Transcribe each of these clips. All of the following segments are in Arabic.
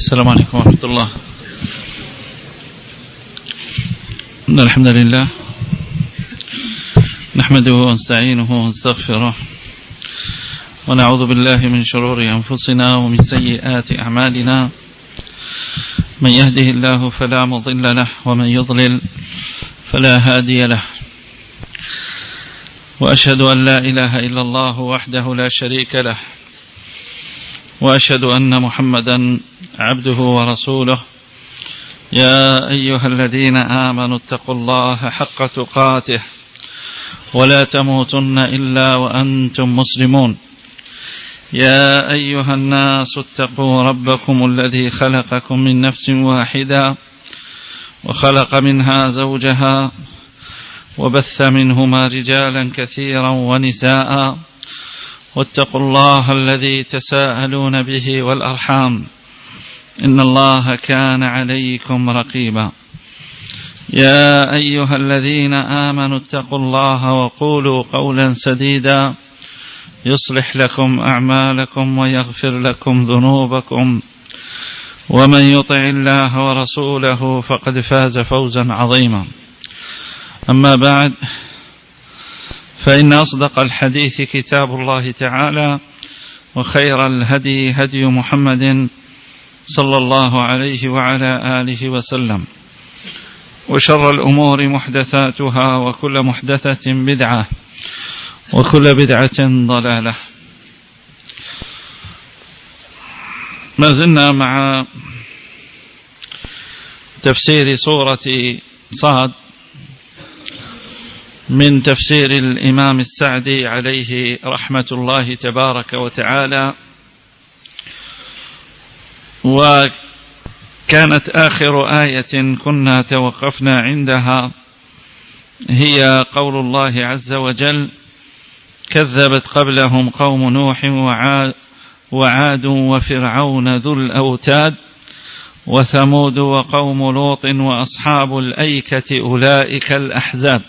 السلام عليكم ورحمة الله. إن الحمد لله نحمده ونستعينه ونستغفره ونعوذ بالله من شرور أنفسنا ومن سيئات أعمالنا. من يهده الله فلا مضل له ومن يضلل فلا هادي له، وأشهد أن لا إله إلا الله وحده لا شريك له، وأشهد أن محمدا عبده ورسوله. يا أيها الذين آمنوا اتقوا الله حق تقاته ولا تموتن إلا وأنتم مسلمون. يا أيها الناس اتقوا ربكم الذي خلقكم من نفس واحدة وخلق منها زوجها وبث منهما رجالا كثيرا ونساء، واتقوا الله الذي تساءلون به والأرحام إن الله كان عليكم رقيبا. يا أيها الذين آمنوا اتقوا الله وقولوا قولا سديدا يصلح لكم أعمالكم ويغفر لكم ذنوبكم، ومن يطع الله ورسوله فقد فاز فوزا عظيما. أما بعد، فإن أصدق الحديث كتاب الله تعالى، وخير الهدي هدي محمد صلى الله عليه وعلى آله وسلم، وشر الأمور محدثاتها، وكل محدثة بدعة، وكل بدعة ضلالة. ما زلنا مع تفسير سورة صاد من تفسير الإمام السعدي عليه رحمة الله تبارك وتعالى، وكانت آخر آية كنا توقفنا عندها هي قول الله عز وجل: كذبت قبلهم قوم نوح وعاد وفرعون ذو الأوتاد وثمود وقوم لوط وأصحاب الأيكة أولئك الأحزاب،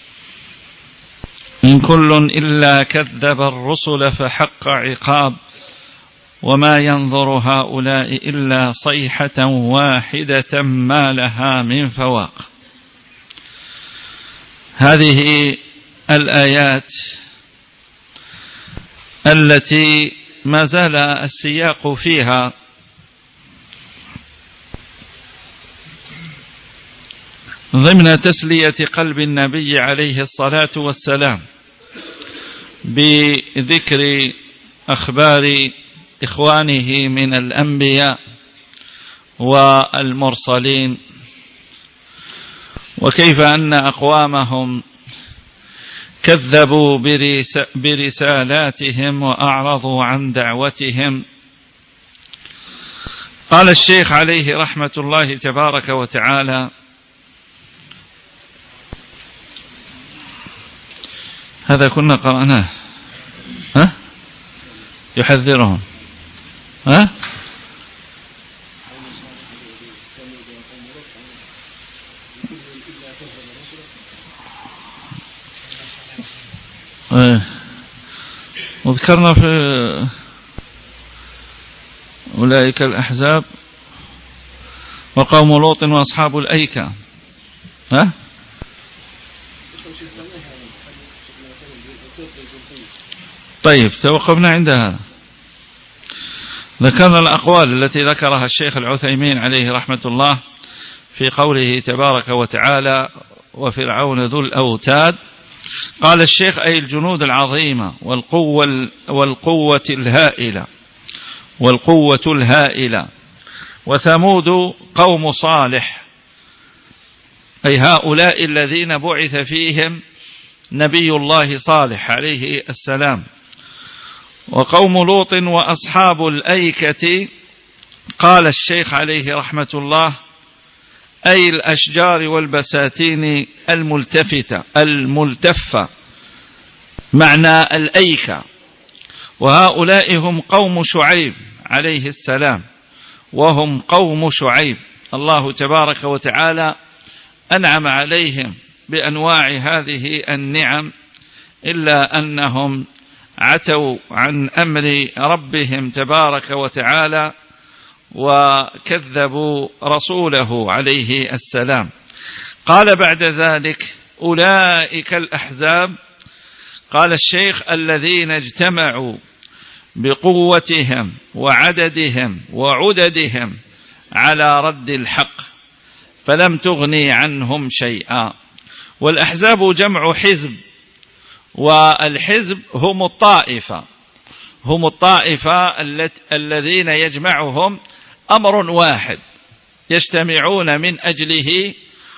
إن كل إلا كذب الرسل فحق عقاب، وما ينظر هؤلاء إلا صيحة واحدة ما لها من فواق. هذه الآيات التي ما زال السياق فيها ضمن تسلية قلب النبي عليه الصلاة والسلام بذكر أخبار إخوانه من الأنبياء والمرسلين، وكيف أن أقوامهم كذبوا برسالاتهم وأعرضوا عن دعوتهم. قال الشيخ عليه رحمة الله تبارك وتعالى: هذا كنا قرأناه، يحذرهم، وذكرنا في أولئك الأحزاب وقوم لوط وأصحاب الأيكة. طيب، توقفنا عند هذا. ذكرنا الأقوال التي ذكرها الشيخ العثيمين عليه رحمة الله في قوله تبارك وتعالى: وفرعون ذو الأوتاد. قال الشيخ: أي الجنود العظيمة والقوة الهائلة. وثمود قوم صالح، أي هؤلاء الذين بعث فيهم نبي الله صالح عليه السلام. وقوم لوط وأصحاب الأيكة، قال الشيخ عليه رحمة الله: أي الأشجار والبساتين الملتفة، معنى الأيكة. وهؤلاء هم قوم شعيب عليه السلام، وهم قوم شعيب. الله تبارك وتعالى أنعم عليهم بأنواع هذه النعم، إلا أنهم عتوا عن أمر ربهم تبارك وتعالى وكذبوا رسوله عليه السلام. قال بعد ذلك: أولئك الأحزاب. قال الشيخ: الذين اجتمعوا بقوتهم وعددهم وعددهم على رد الحق فلم تغني عنهم شيئا. والأحزاب جمع حزب، والحزب هم الطائفة الذين يجمعهم أمر واحد يجتمعون من أجله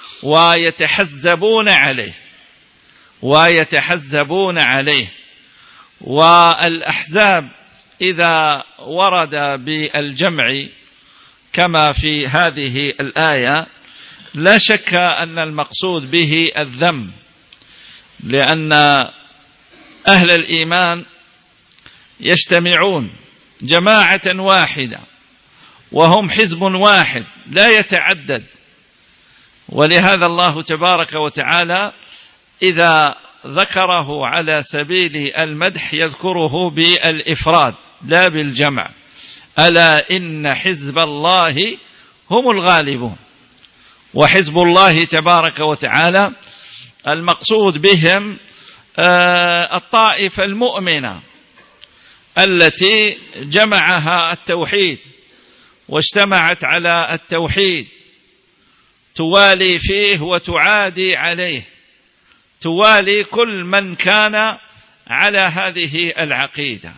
ويتحزبون عليه. والأحزاب إذا ورد بالجمع كما في هذه الآية لا شك أن المقصود به الذم، لأن أهل الإيمان يجتمعون جماعة واحدة وهم حزب واحد لا يتعدد. ولهذا الله تبارك وتعالى إذا ذكره على سبيل المدح يذكره بالإفراد لا بالجمع: ألا إن حزب الله هم الغالبون. وحزب الله تبارك وتعالى المقصود بهم الطائفة المؤمنة التي جمعها التوحيد واجتمعت على التوحيد، توالي فيه وتعادي عليه، توالي كل من كان على هذه العقيدة.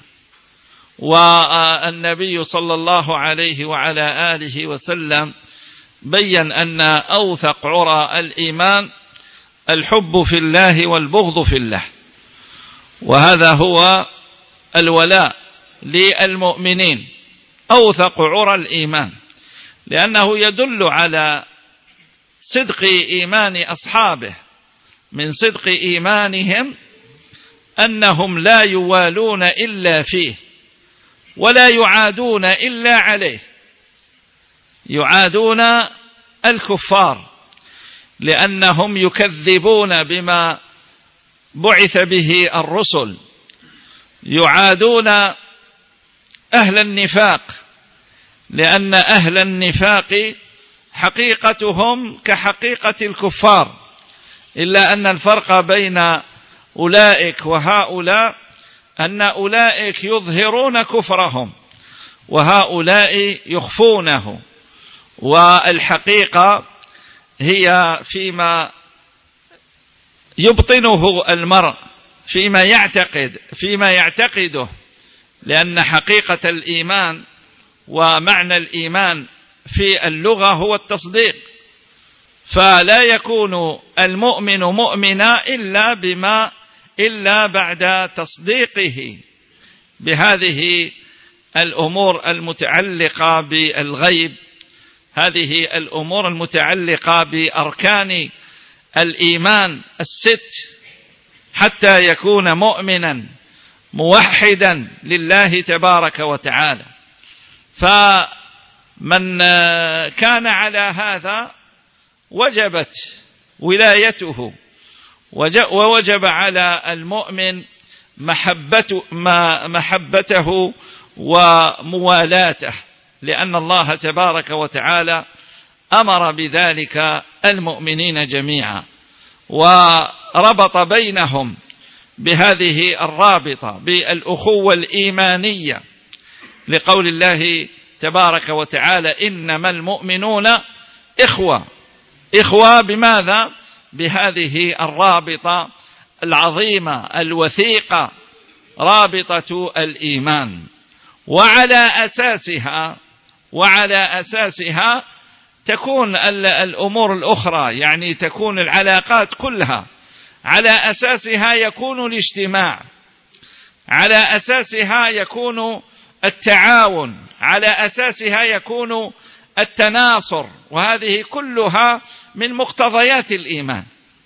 والنبي صلى الله عليه وعلى آله وسلم بيّن أن أوثق عرى الإيمان الحب في الله والبغض في الله، وهذا هو الولاء للمؤمنين أوثق عرى الإيمان، لأنه يدل على صدق إيمان أصحابه. من صدق إيمانهم أنهم لا يوالون إلا فيه ولا يعادون إلا عليه، يعادون الكفار لأنهم يكذبون بما بعث به الرسل، يعادون أهل النفاق لأن أهل النفاق حقيقتهم كحقيقة الكفار، إلا أن الفرق بين أولئك وهؤلاء أن أولئك يظهرون كفرهم وهؤلاء يخفونه. والحقيقة هي فيما يبطنه المرء، فيما يعتقده، لأن حقيقة الإيمان ومعنى الإيمان في اللغة هو التصديق، فلا يكون المؤمن مؤمنا إلا بعد تصديقه بهذه الأمور المتعلقة بالغيب، هذه الأمور المتعلقة بأركان الإيمان الست، حتى يكون مؤمنا موحدا لله تبارك وتعالى. فمن كان على هذا وجبت ولايته، ووجب على المؤمن محبته وموالاته، لأن الله تبارك وتعالى أمر بذلك المؤمنين جميعا، وربط بينهم بهذه الرابطة بالأخوة الإيمانية، لقول الله تبارك وتعالى: إنما المؤمنون إخوة بماذا؟ بهذه الرابطة العظيمة الوثيقة، رابطة الإيمان. وعلى أساسها تكون الأمور الأخرى، يعني تكون العلاقات كلها، على أساسها يكون الاجتماع، على أساسها يكون التعاون، على أساسها يكون التناصر، وهذه كلها من مقتضيات الإيمان،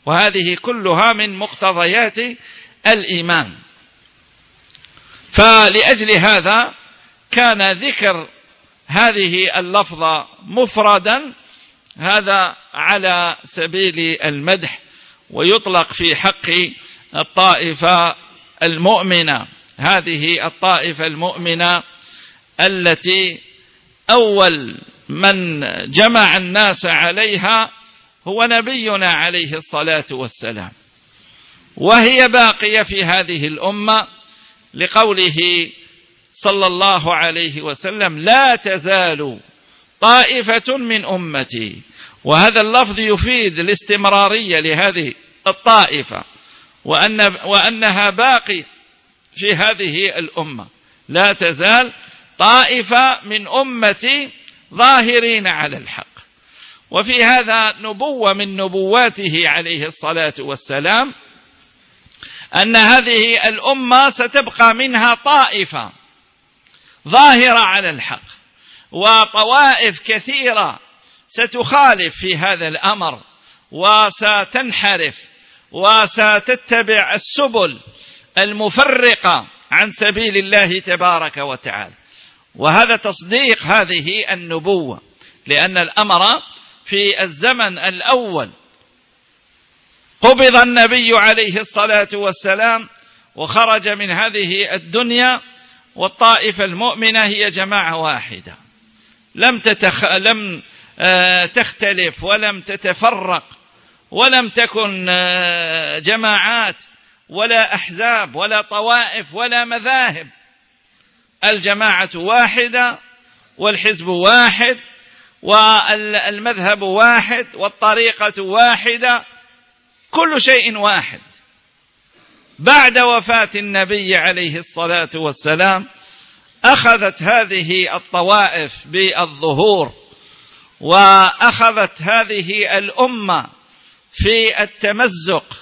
فلأجل هذا كان ذكر هذه اللفظة مفردا، هذا على سبيل المدح، ويطلق في حق الطائفة المؤمنة، هذه الطائفة المؤمنة التي أول من جمع الناس عليها هو نبينا عليه الصلاة والسلام، وهي باقية في هذه الأمة لقوله صلى الله عليه وسلم: لا تزال طائفة من أمتي. وهذا اللفظ يفيد الاستمرارية لهذه الطائفة، وأنها باقي في هذه الأمة. لا تزال طائفة من أمتي ظاهرين على الحق. وفي هذا نبوة من نبواته عليه الصلاة والسلام، أن هذه الأمة ستبقى منها طائفة ظاهرة على الحق، وطوائف كثيرة ستخالف في هذا الأمر وستنحرف وستتبع السبل المفرقة عن سبيل الله تبارك وتعالى. وهذا تصديق هذه النبوة، لأن الأمر في الزمن الأول قبض النبي عليه الصلاة والسلام وخرج من هذه الدنيا، والطائفة المؤمنة هي جماعة واحدة لم تختلف ولم تتفرق، ولم تكن جماعات ولا أحزاب ولا طوائف ولا مذاهب. الجماعة واحدة، والحزب واحد، والمذهب واحد، والطريقة واحدة، كل شيء واحد. بعد وفاة النبي عليه الصلاة والسلام أخذت هذه الطوائف بالظهور، وأخذت هذه الأمة في التمزق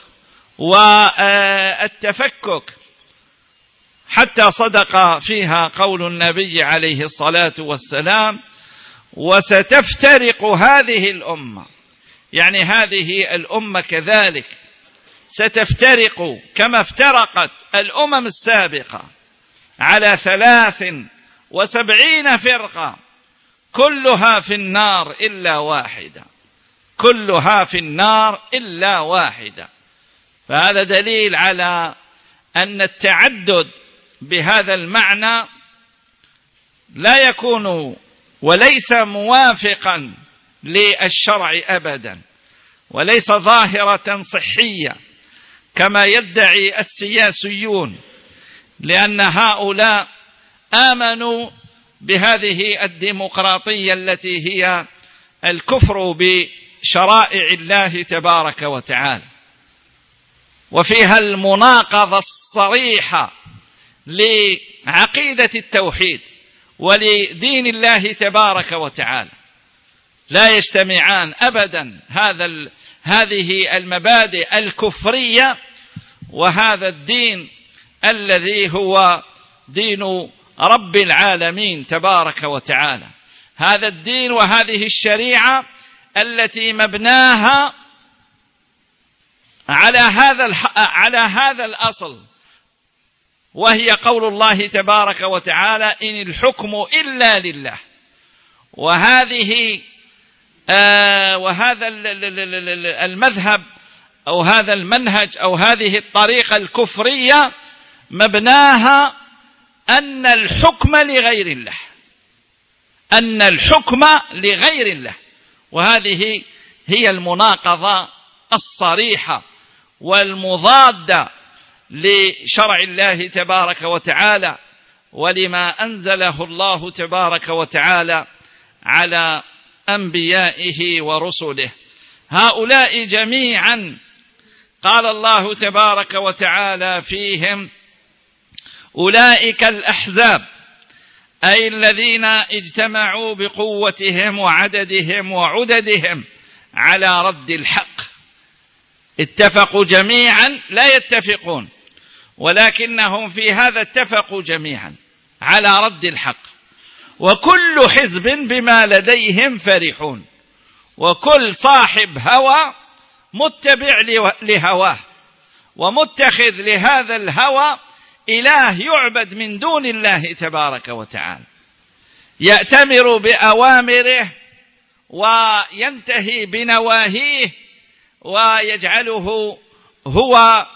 والتفكك، حتى صدق فيها قول النبي عليه الصلاة والسلام: وستفترق هذه الأمة. يعني هذه الأمة كذلك ستفترق كما افترقت الأمم السابقة على 73 فرقة، كلها في النار إلا واحدة، كلها في النار إلا واحدة. فهذا دليل على أن التعدد بهذا المعنى لا يكون وليس موافقا للشرع أبدا، وليس ظاهرة صحية كما يدعي السياسيون، لأن هؤلاء آمنوا بهذه الديمقراطية التي هي الكفر بشرائع الله تبارك وتعالى، وفيها المناقضة الصريحة لعقيدة التوحيد ولدين الله تبارك وتعالى. لا يجتمعان أبدا هذه المبادئ الكفرية وهذا الدين الذي هو دين رب العالمين تبارك وتعالى. هذا الدين وهذه الشريعة التي مبناها على هذا الأصل، وهي قول الله تبارك وتعالى: إن الحكم إلا لله. وهذا المذهب أو هذا المنهج أو هذه الطريقة الكفرية مبناها أن الحكم لغير الله، أن الحكم لغير الله. وهذه هي المناقضة الصريحة والمضادة لشرع الله تبارك وتعالى ولما أنزله الله تبارك وتعالى على أنبيائه ورسله. هؤلاء جميعا قال الله تبارك وتعالى فيهم: أولئك الأحزاب، أي الذين اجتمعوا بقوتهم وعددهم وعددهم على رد الحق. اتفقوا جميعا، لا يتفقون، ولكنهم في هذا اتفقوا جميعا على رد الحق. وكل حزب بما لديهم فرحون، وكل صاحب هوى متبع لهواه ومتخذ لهذا الهوى إله يعبد من دون الله تبارك وتعالى، يأتمر بأوامره وينتهي بنواهيه ويجعله هو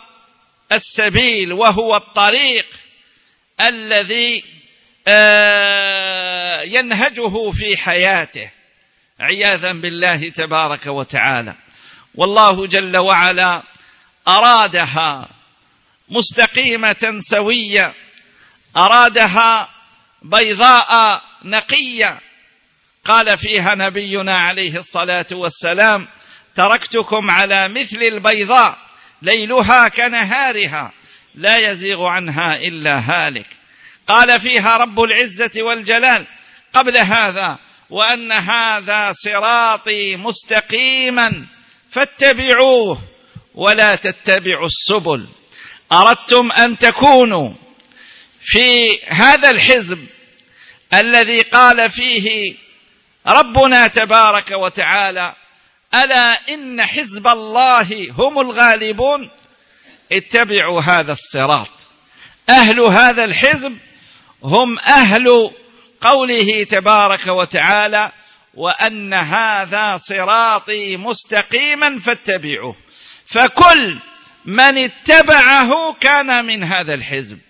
السبيل وهو الطريق الذي ينهجه في حياته عياذا بالله تبارك وتعالى. والله جل وعلا أرادها مستقيمة سوية، أرادها بيضاء نقية. قال فيها نبينا عليه الصلاة والسلام: تركتكم على مثل البيضاء ليلها كنهارها لا يزيغ عنها إلا هالك. قال فيها رب العزة والجلال قبل هذا: وأن هذا صراطي مستقيما فاتبعوه ولا تتبعوا السبل. أردتم أن تكونوا في هذا الحزب الذي قال فيه ربنا تبارك وتعالى: ألا إن حزب الله هم الغالبون. اتبعوا هذا الصراط. أهل هذا الحزب هم أهل قوله تبارك وتعالى: وأن هذا صراطي مستقيما فاتبعوه. فكل من اتبعه كان من هذا الحزب،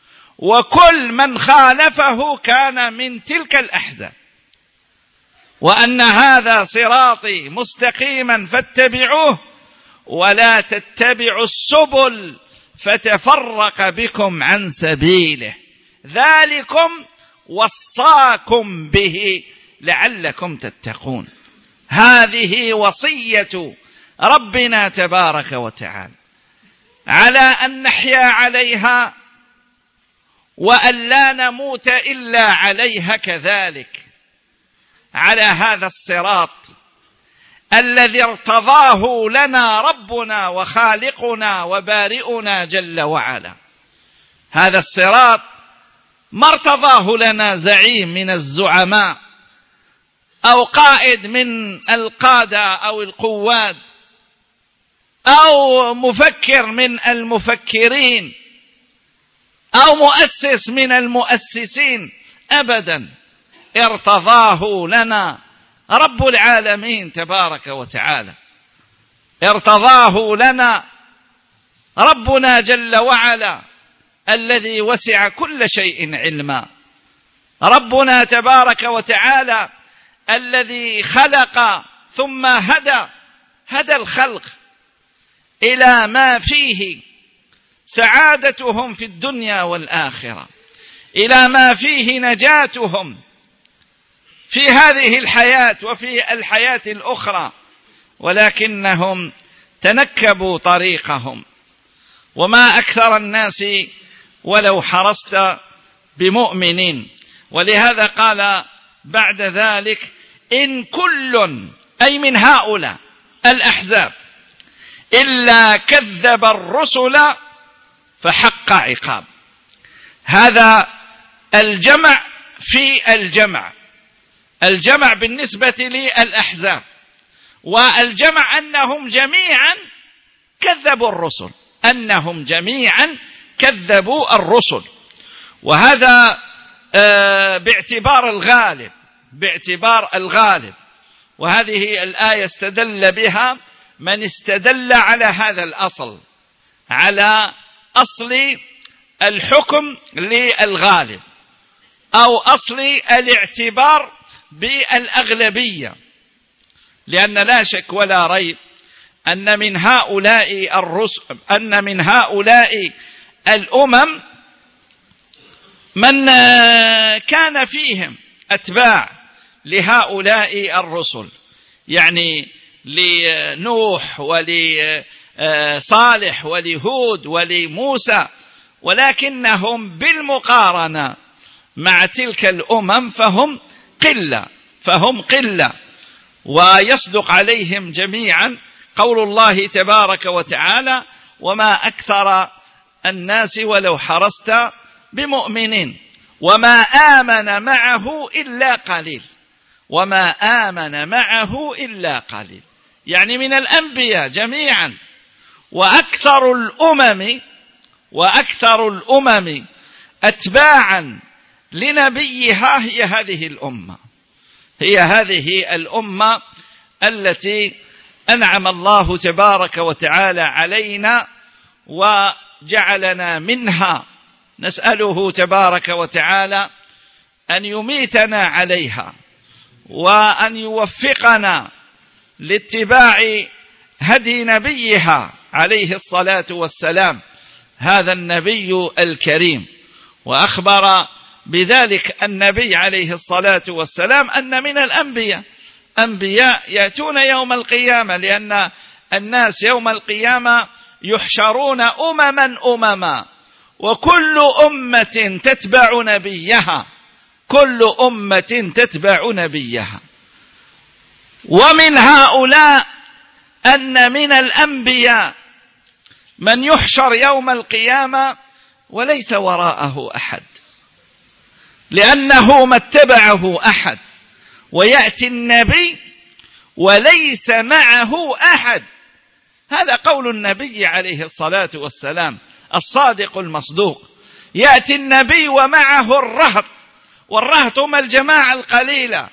وكل من خالفه كان من تلك الأحزاب. وأن هذا صراطي مستقيما فاتبعوه ولا تتبعوا السبل فتفرق بكم عن سبيله ذلكم وصاكم به لعلكم تتقون. هذه وصية ربنا تبارك وتعالى، على أن نحيا عليها وأن لا نموت إلا عليها، كذلك على هذا الصراط الذي ارتضاه لنا ربنا وخالقنا وبارئنا جل وعلا. هذا الصراط ما ارتضاه لنا زعيم من الزعماء أو قائد من القادة أو القواد أو مفكر من المفكرين أو مؤسس من المؤسسين، أبدا، ارتضاه لنا رب العالمين تبارك وتعالى، ارتضاه لنا ربنا جل وعلا الذي وسع كل شيء علما. ربنا تبارك وتعالى الذي خلق ثم هدى الخلق إلى ما فيه سعادتهم في الدنيا والآخرة، إلى ما فيه نجاتهم في هذه الحياة وفي الحياة الأخرى، ولكنهم تنكبوا طريقهم. وما أكثر الناس ولو حرصت بمؤمنين. ولهذا قال بعد ذلك: إن كل، أي من هؤلاء الأحزاب، إلا كذب الرسل فحق عقاب. هذا الجمع في الجمع بالنسبة للأحزاب، والجمع أنهم جميعا كذبوا الرسل، أنهم جميعا كذبوا الرسل. وهذا باعتبار الغالب. وهذه الآية استدل بها من استدل على هذا الأصل، على أصل الحكم للغالب أو أصل الاعتبار بالأغلبية. لأن لا شك ولا ريب أن من هؤلاء الأمم من كان فيهم أتباع لهؤلاء الرسل، يعني لنوح ولصالح ولهود ولموسى، ولكنهم بالمقارنة مع تلك الأمم فهم قلة. ويصدق عليهم جميعا قول الله تبارك وتعالى: وما أكثر الناس ولو حرصت بمؤمنين وما آمن معه إلا قليل. يعني من الأنبياء جميعا. وأكثر الأمم أتباعا لنبيها هي هذه الأمة التي أنعم الله تبارك وتعالى علينا وجعلنا منها. نسأله تبارك وتعالى أن يميتنا عليها وأن يوفقنا لاتباع هدي نبيها عليه الصلاة والسلام، هذا النبي الكريم. وأخبر بذلك النبي عليه الصلاة والسلام أن من الأنبياء أنبياء يأتون يوم القيامة، لأن الناس يوم القيامة يحشرون أمما وكل أمة تتبع نبيها، كل أمة تتبع نبيها. ومن هؤلاء أن من الأنبياء من يحشر يوم القيامة وليس وراءه أحد، لأنه ما اتبعه أحد، ويأتي النبي وليس معه أحد. هذا قول النبي عليه الصلاة والسلام الصادق المصدوق. يأتي النبي ومعه الرهط، والرهط هم الجماعة القليلة،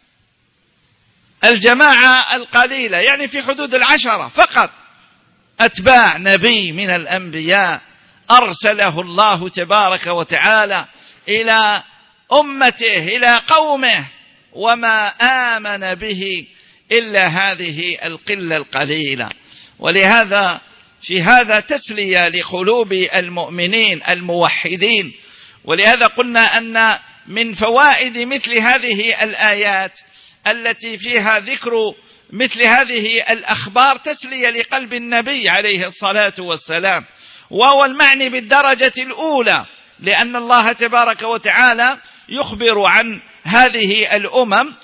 الجماعة القليلة يعني في حدود 10 فقط أتباع نبي من الأنبياء أرسله الله تبارك وتعالى إلى أمته إلى قومه، وما آمن به إلا هذه القلة القليلة. ولهذا في هذا تسلية لقلوب المؤمنين الموحدين. ولهذا قلنا أن من فوائد مثل هذه الآيات التي فيها ذكر مثل هذه الأخبار تسلية لقلب النبي عليه الصلاة والسلام، وهو المعني بالدرجة الأولى، لأن الله تبارك وتعالى يخبر عن هذه الأمم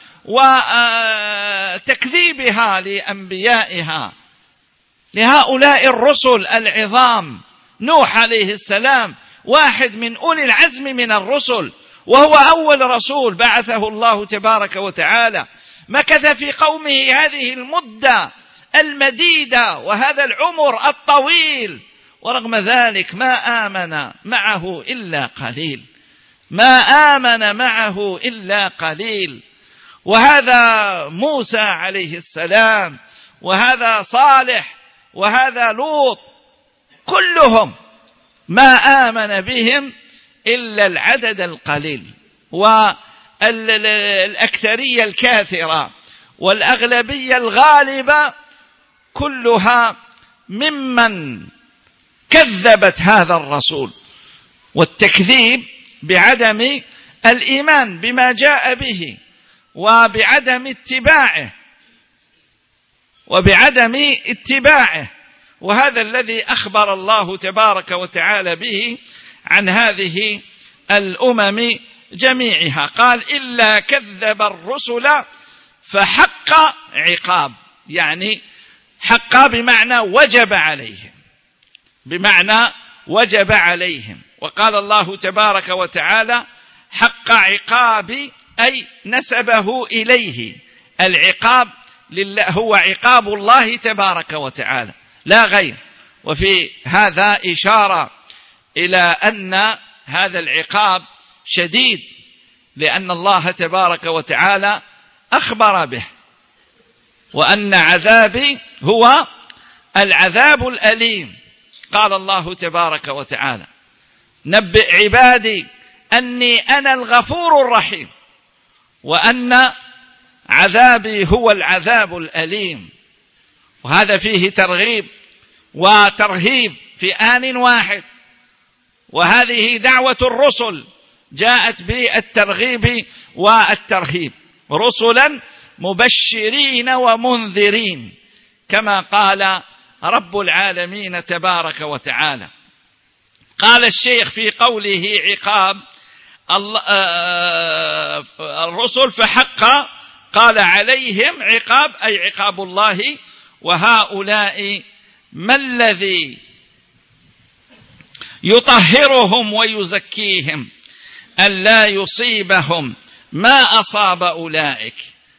وتكذيبها لأنبيائها، لهؤلاء الرسل العظام. نوح عليه السلام واحد من أولي العزم من الرسل، وهو أول رسول بعثه الله تبارك وتعالى، مكث في قومه هذه المدة المديدة وهذا العمر الطويل، ورغم ذلك ما آمن معه إلا قليل، ما آمن معه إلا قليل. وهذا موسى عليه السلام، وهذا صالح، وهذا لوط، كلهم ما آمن بهم إلا العدد القليل، والأكثرية الكاثرة والأغلبية الغالبة كلها ممن كذبت هذا الرسول. والتكذيب بعدم الإيمان بما جاء به وبعدم اتباعه، وهذا الذي أخبر الله تبارك وتعالى به عن هذه الأمم جميعها. قال إلا كذب الرسل فحق عقاب، يعني حق بمعنى وجب عليهم، بمعنى وجب عليهم. وقال الله تبارك وتعالى حق عقاب أي نسبه إليه، العقاب لله هو عقاب الله تبارك وتعالى لا غير. وفي هذا إشارة إلى أن هذا العقاب شديد، لأن الله تبارك وتعالى أخبر به، وأن عذابي هو العذاب الأليم. قال الله تبارك وتعالى نبئ عبادي أني أنا الغفور الرحيم وأن عذابي هو العذاب الأليم. وهذا فيه ترغيب وترهيب في آن واحد، وهذه دعوة الرسل جاءت بالترغيب والترهيب، رسلا مبشرين ومنذرين كما قال رب العالمين تبارك وتعالى. قال الشيخ في قوله عقاب الرسل فحق، قال عليهم عقاب أي عقاب الله، وهؤلاء ما الذي يطهرهم ويزكيهم أن لا يصيبهم ما أصاب أولئك.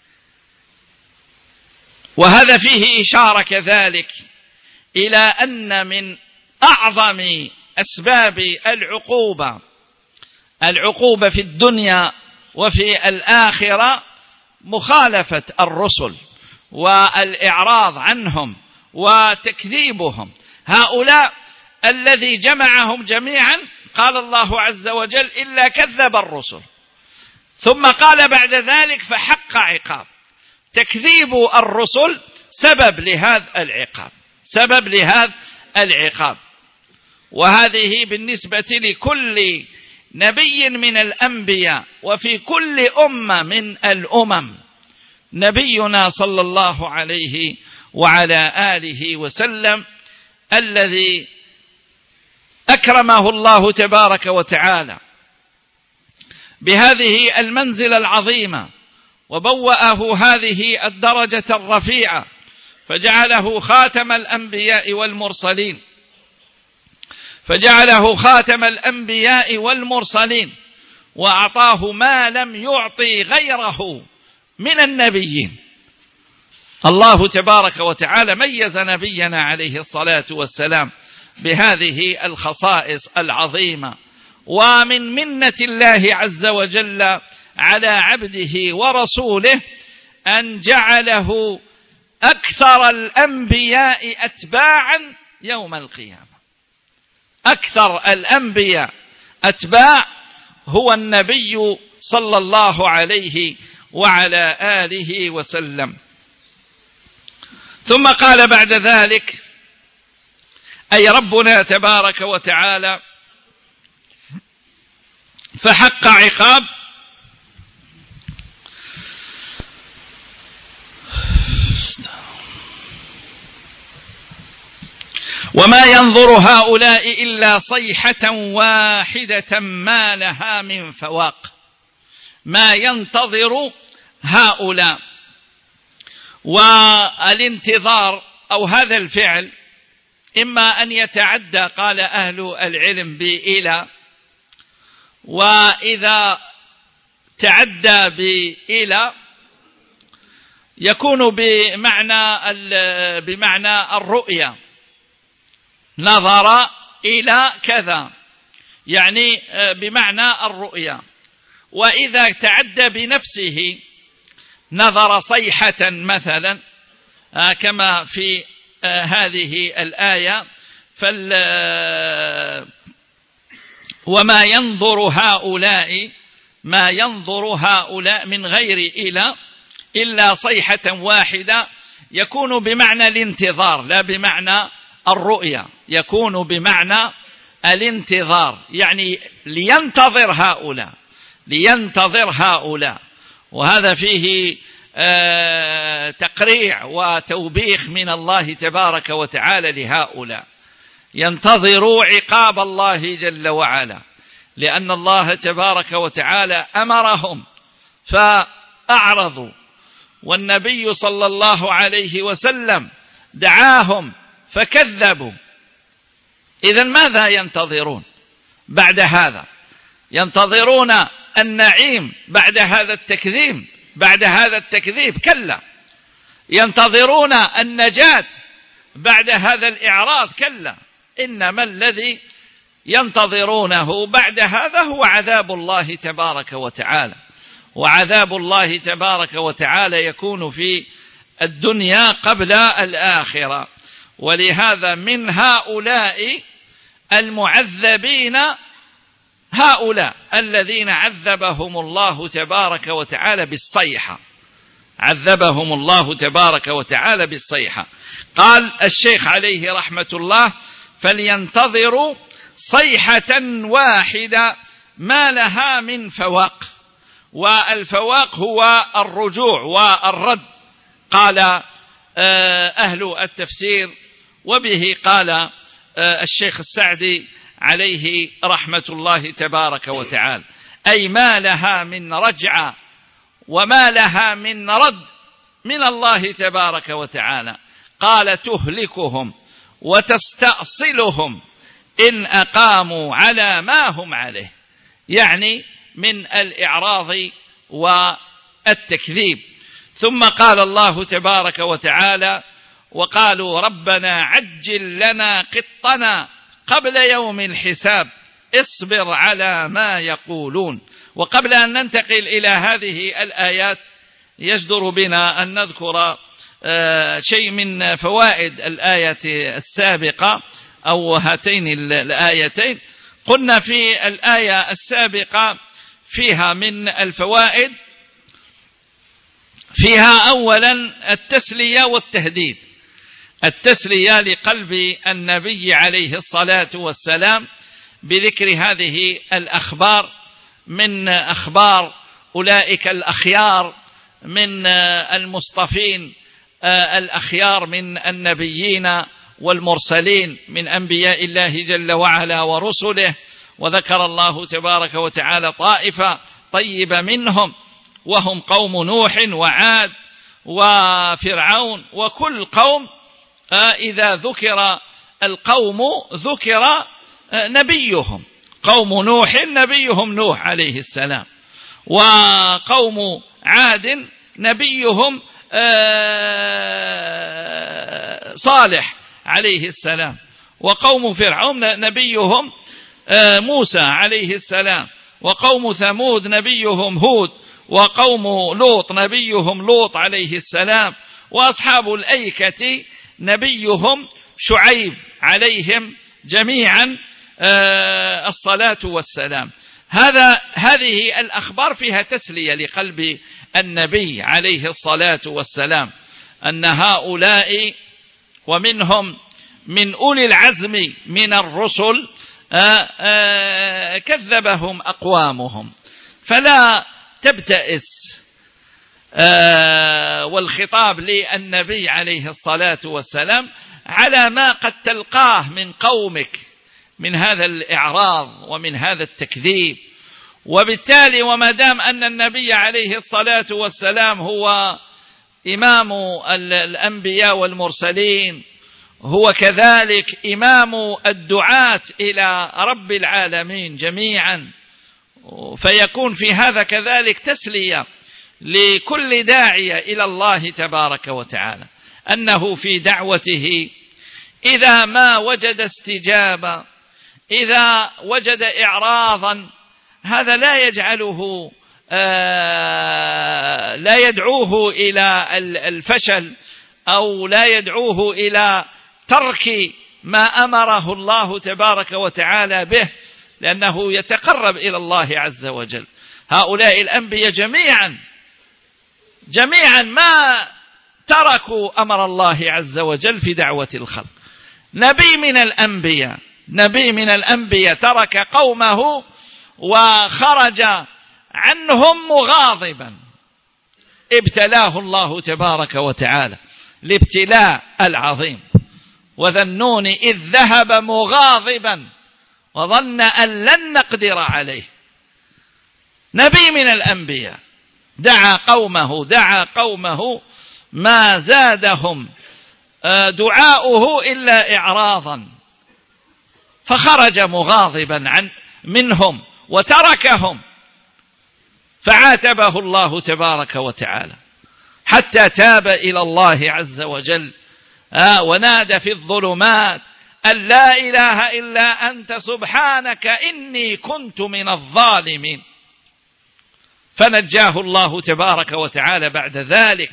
وهذا فيه إشارة كذلك إلى أن من أعظم أسباب العقوبة في الدنيا وفي الآخرة مخالفة الرسل والإعراض عنهم وتكذيبهم. هؤلاء الذي جمعهم جميعا قال الله عز وجل إلا كذب الرسل، ثم قال بعد ذلك فحق عقاب. تكذيب الرسل سبب لهذا العقاب. وهذه بالنسبة لكل نبي من الأنبياء وفي كل أمة من الأمم. نبينا صلى الله عليه وعلى آله وسلم الذي أكرمه الله تبارك وتعالى بهذه المنزلة العظيمة وبوأه هذه الدرجة الرفيعة فجعله خاتم الأنبياء والمرسلين وأعطاه ما لم يعطي غيره من النبيين. الله تبارك وتعالى ميز نبينا عليه الصلاة والسلام بهذه الخصائص العظيمة. ومن منة الله عز وجل على عبده ورسوله أن جعله أكثر الأنبياء أتباعا يوم القيامة. أكثر الأنبياء أتباع هو النبي صلى الله عليه وعلى آله وسلم. ثم قال بعد ذلك أي ربنا تبارك وتعالى فحق عقاب وما ينظر هؤلاء إلا صيحة واحدة ما لها من فواق. ما ينتظر هؤلاء. والانتظار أو هذا الفعل إما أن يتعدى قال أهل العلم بإلى، وإذا تعدى بإلى يكون بمعنى الرؤية، نظر إلى كذا يعني بمعنى الرؤية. وإذا تعدى بنفسه نظر صيحة مثلا كما في هذه الآية وما ينظر هؤلاء من غير إلا صيحة واحدة يكون بمعنى الانتظار لا بمعنى الرؤية، يكون بمعنى الانتظار يعني لينتظر هؤلاء. وهذا فيه تقريع وتوبيخ من الله تبارك وتعالى لهؤلاء، ينتظروا عقاب الله جل وعلا، لأن الله تبارك وتعالى أمرهم فأعرضوا، والنبي صلى الله عليه وسلم دعاهم فكذبوا. إذن ماذا ينتظرون بعد هذا؟ ينتظرون النعيم بعد هذا التكذيب؟ كلا. ينتظرون النجاة بعد هذا الإعراض؟ كلا. إنما الذي ينتظرونه بعد هذا هو عذاب الله تبارك وتعالى. وعذاب الله تبارك وتعالى يكون في الدنيا قبل الآخرة. ولهذا من هؤلاء المعذبين هؤلاء الذين عذبهم الله تبارك وتعالى بالصيحة. قال الشيخ عليه رحمة الله فلينتظروا صيحة واحدة ما لها من فواق. والفواق هو الرجوع والرد قال أهل التفسير، وبه قال الشيخ السعدي عليه رحمة الله تبارك وتعالى، أي ما لها من رجعة وما لها من رد من الله تبارك وتعالى. قال تهلكهم وتستأصلهم إن أقاموا على ما هم عليه، يعني من الإعراض والتكذيب. ثم قال الله تبارك وتعالى وقالوا ربنا عجل لنا قطنا قبل يوم الحساب اصبر على ما يقولون. وقبل أن ننتقل إلى هذه الآيات يجدر بنا أن نذكر شيء من فوائد الآية السابقة أو هاتين الآيتين. قلنا في الآية السابقة فيها من الفوائد، فيها أولا التسلية والتهديد. التسلية لقلب النبي عليه الصلاة والسلام بذكر هذه الأخبار من أخبار أولئك الأخيار من المصطفين الأخيار من النبيين والمرسلين من أنبياء الله جل وعلا ورسله. وذكر الله تبارك وتعالى طائفة طيبة منهم وهم قوم نوح وعاد وفرعون. وكل قوم إذا ذكر القوم ذكر نبيهم. قوم نوح نبيهم نوح عليه السلام، وقوم عاد نبيهم صالح عليه السلام، وقوم فرعون نبيهم موسى عليه السلام، وقوم ثمود نبيهم هود، وقوم لوط نبيهم لوط عليه السلام، وأصحاب الأيكة نبيهم شعيب عليهم جميعا الصلاة والسلام. هذه الأخبار فيها تسلية لقلب النبي عليه الصلاة والسلام، أن هؤلاء ومنهم من أولي العزم من الرسل كذبهم أقوامهم، فلا تبتئس. والخطاب للنبي عليه الصلاة والسلام على ما قد تلقاه من قومك من هذا الإعراض ومن هذا التكذيب. وبالتالي وما دام أن النبي عليه الصلاة والسلام هو إمام الأنبياء والمرسلين، هو كذلك إمام الدعاة إلى رب العالمين جميعا، فيكون في هذا كذلك تسلية لكل داعية إلى الله تبارك وتعالى، أنه في دعوته إذا ما وجد استجابة، إذا وجد إعراضا، هذا لا يجعله لا يدعوه إلى الفشل أو لا يدعوه إلى ترك ما أمره الله تبارك وتعالى به، لأنه يتقرب إلى الله عز وجل. هؤلاء الأنبياء جميعا ما تركوا أمر الله عز وجل في دعوة الخلق. نبي من الأنبياء ترك قومه وخرج عنهم مغاضبا، ابتلاه الله تبارك وتعالى الابتلاء العظيم. وذا النون إذ ذهب مغاضبا وظن أن لن نقدر عليه. نبي من الأنبياء دعا قومه ما زادهم دعاؤه إلا إعراضا، فخرج مغاضبا منهم وتركهم، فعاتبه الله تبارك وتعالى حتى تاب إلى الله عز وجل ونادى في الظلمات أن لا إله إلا أنت سبحانك إني كنت من الظالمين، فنجاه الله تبارك وتعالى بعد ذلك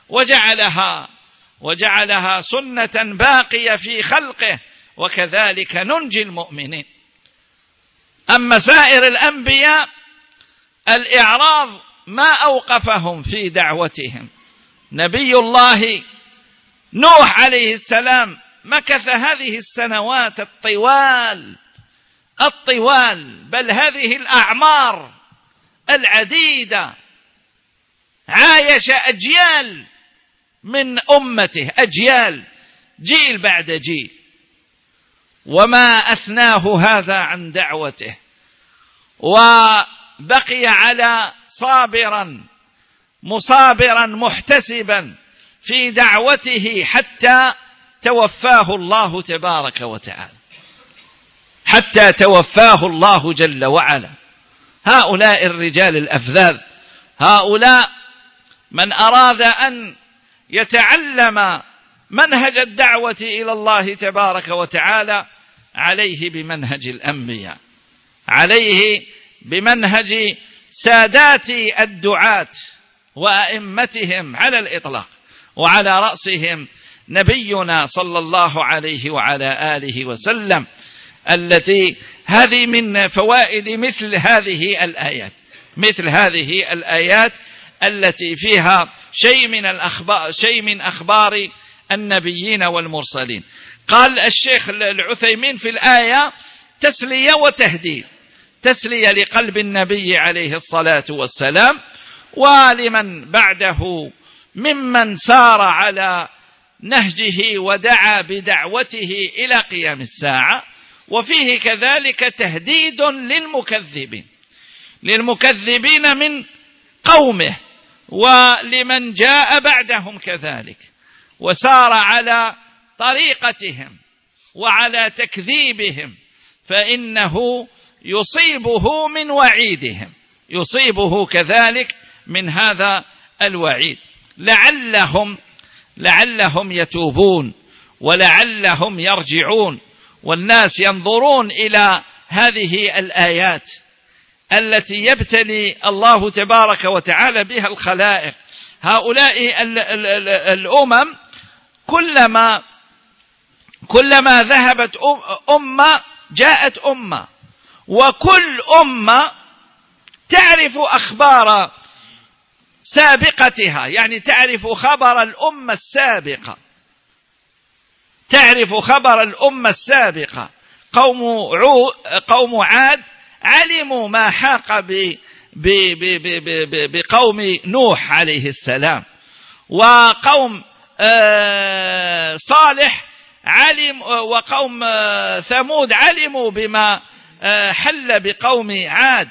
وجعلها سنة باقية في خلقه، وكذلك ننجي المؤمنين. أما سائر الأنبياء الإعراض ما أوقفهم في دعوتهم. نبي الله نوح عليه السلام مكث هذه السنوات الطوال بل هذه الأعمار العديدة، عايش أجيال من أمته، أجيال جيل بعد جيل، وما أثناه هذا عن دعوته، وبقي على مصابرا محتسبا في دعوته حتى توفاه الله تبارك وتعالى، حتى توفاه الله جل وعلا. هؤلاء الرجال الأفذاذ، هؤلاء من أراد أن يتعلم منهج الدعوة إلى الله تبارك وتعالى عليه بمنهج الأنبياء، عليه بمنهج سادات الدعاة وأئمتهم على الإطلاق، وعلى رأسهم نبينا صلى الله عليه وعلى آله وسلم، التي هذه من فوائد مثل هذه الآيات، مثل هذه الآيات التي فيها شيء من أخبار النبيين والمرسلين. قال الشيخ العثيمين في الآية تسلية وتهديد، تسلية لقلب النبي عليه الصلاة والسلام ولمن بعده ممن سار على نهجه ودعا بدعوته إلى قيام الساعة، وفيه كذلك تهديد للمكذبين من قومه ولمن جاء بعدهم كذلك وسار على طريقتهم وعلى تكذيبهم، فإنه يصيبه من وعيدهم، يصيبه كذلك من هذا الوعيد. لعلهم يتوبون ولعلهم يرجعون. والناس ينظرون إلى هذه الآيات التي يبتلي الله تبارك وتعالى بها الخلائق. هؤلاء الأمم كلما ذهبت أمة جاءت أمة، وكل أمة تعرف أخبار سابقتها، يعني تعرف خبر الأمة السابقة، تعرف خبر الأمة السابقة. قوم عاد علموا ما حاق بقوم نوح عليه السلام، وقوم صالح وقوم ثمود علموا بما حل بقوم عاد،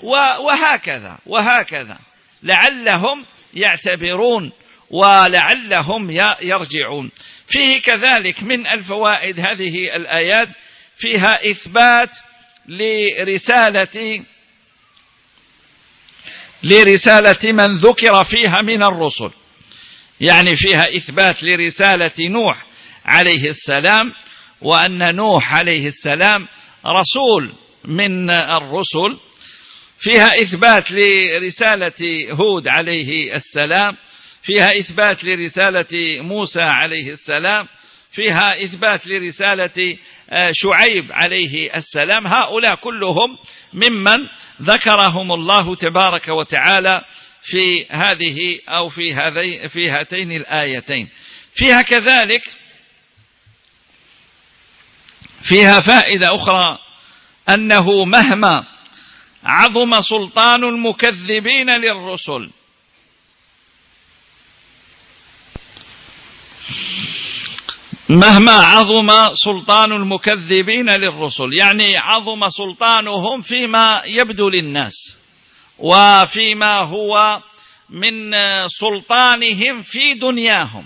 وهكذا لعلهم يعتبرون ولعلهم يرجعون. فيه كذلك من الفوائد هذه الآيات فيها إثبات لرسالة من ذكر فيها من الرسل، يعني فيها إثبات لرسالة نوح عليه السلام، وأن نوح عليه السلام رسول من الرسل. فيها إثبات لرسالة هود عليه السلام، فيها إثبات لرسالة موسى عليه السلام، فيها إثبات لرسالة شعيب عليه السلام. هؤلاء كلهم ممن ذكرهم الله تبارك وتعالى في هذه أو في هاتين الآيتين. فيها كذلك فيها فائدة أخرى، أنه مهما عظم سلطان المكذبين للرسل يعني عظم سلطانهم فيما يبدو للناس وفيما هو من سلطانهم في دنياهم،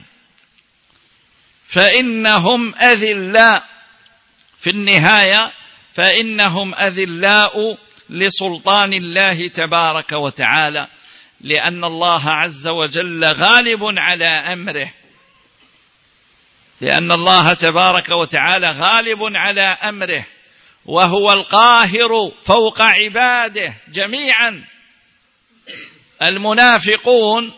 فإنهم أذلاء في النهاية، فإنهم أذلاء لسلطان الله تبارك وتعالى، لأن الله عز وجل غالب على أمره، لأن الله تبارك وتعالى غالب على أمره، وهو القاهر فوق عباده جميعا. المنافقون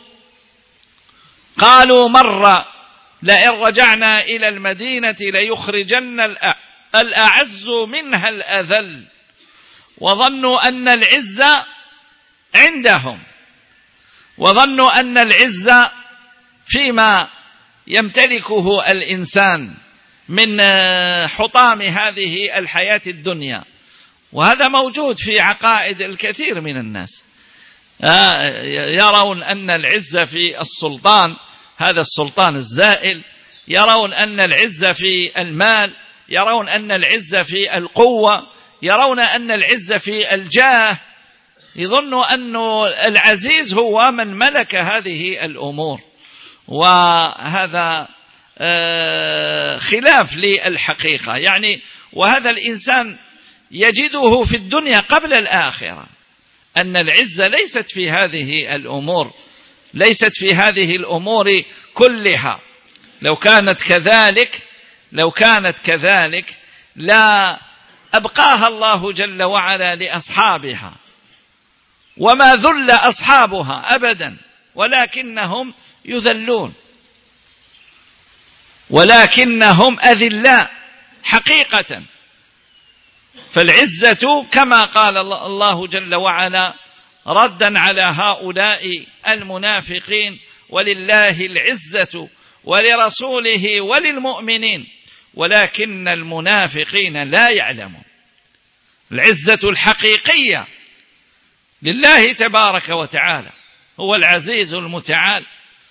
قالوا مرة لئن رجعنا إلى المدينة ليخرجن الأعز منها الأذل، وظنوا أن العزة عندهم، وظنوا أن العزة فيما يمتلكه الإنسان من حطام هذه الحياة الدنيا. وهذا موجود في عقائد الكثير من الناس، يرون أن العزة في السلطان، هذا السلطان الزائل، يرون أن العزة في المال، يرون أن العزة في القوة، يرون أن العزة في الجاه، يظنوا أن العزيز هو من ملك هذه الأمور، وهذا خلاف للحقيقة يعني. وهذا الإنسان يجده في الدنيا قبل الآخرة، أن العزة ليست في هذه الأمور، ليست في هذه الأمور كلها. لو كانت كذلك لا أبقاها الله جل وعلا لأصحابها، وما ذل أصحابها أبدا، ولكنهم يذلون، ولكنهم أذلاء حقيقة. فالعزة كما قال الله جل وعلا ردا على هؤلاء المنافقين: ولله العزة ولرسوله وللمؤمنين ولكن المنافقين لا يعلمون. العزة الحقيقية لله تبارك وتعالى، هو العزيز المتعال،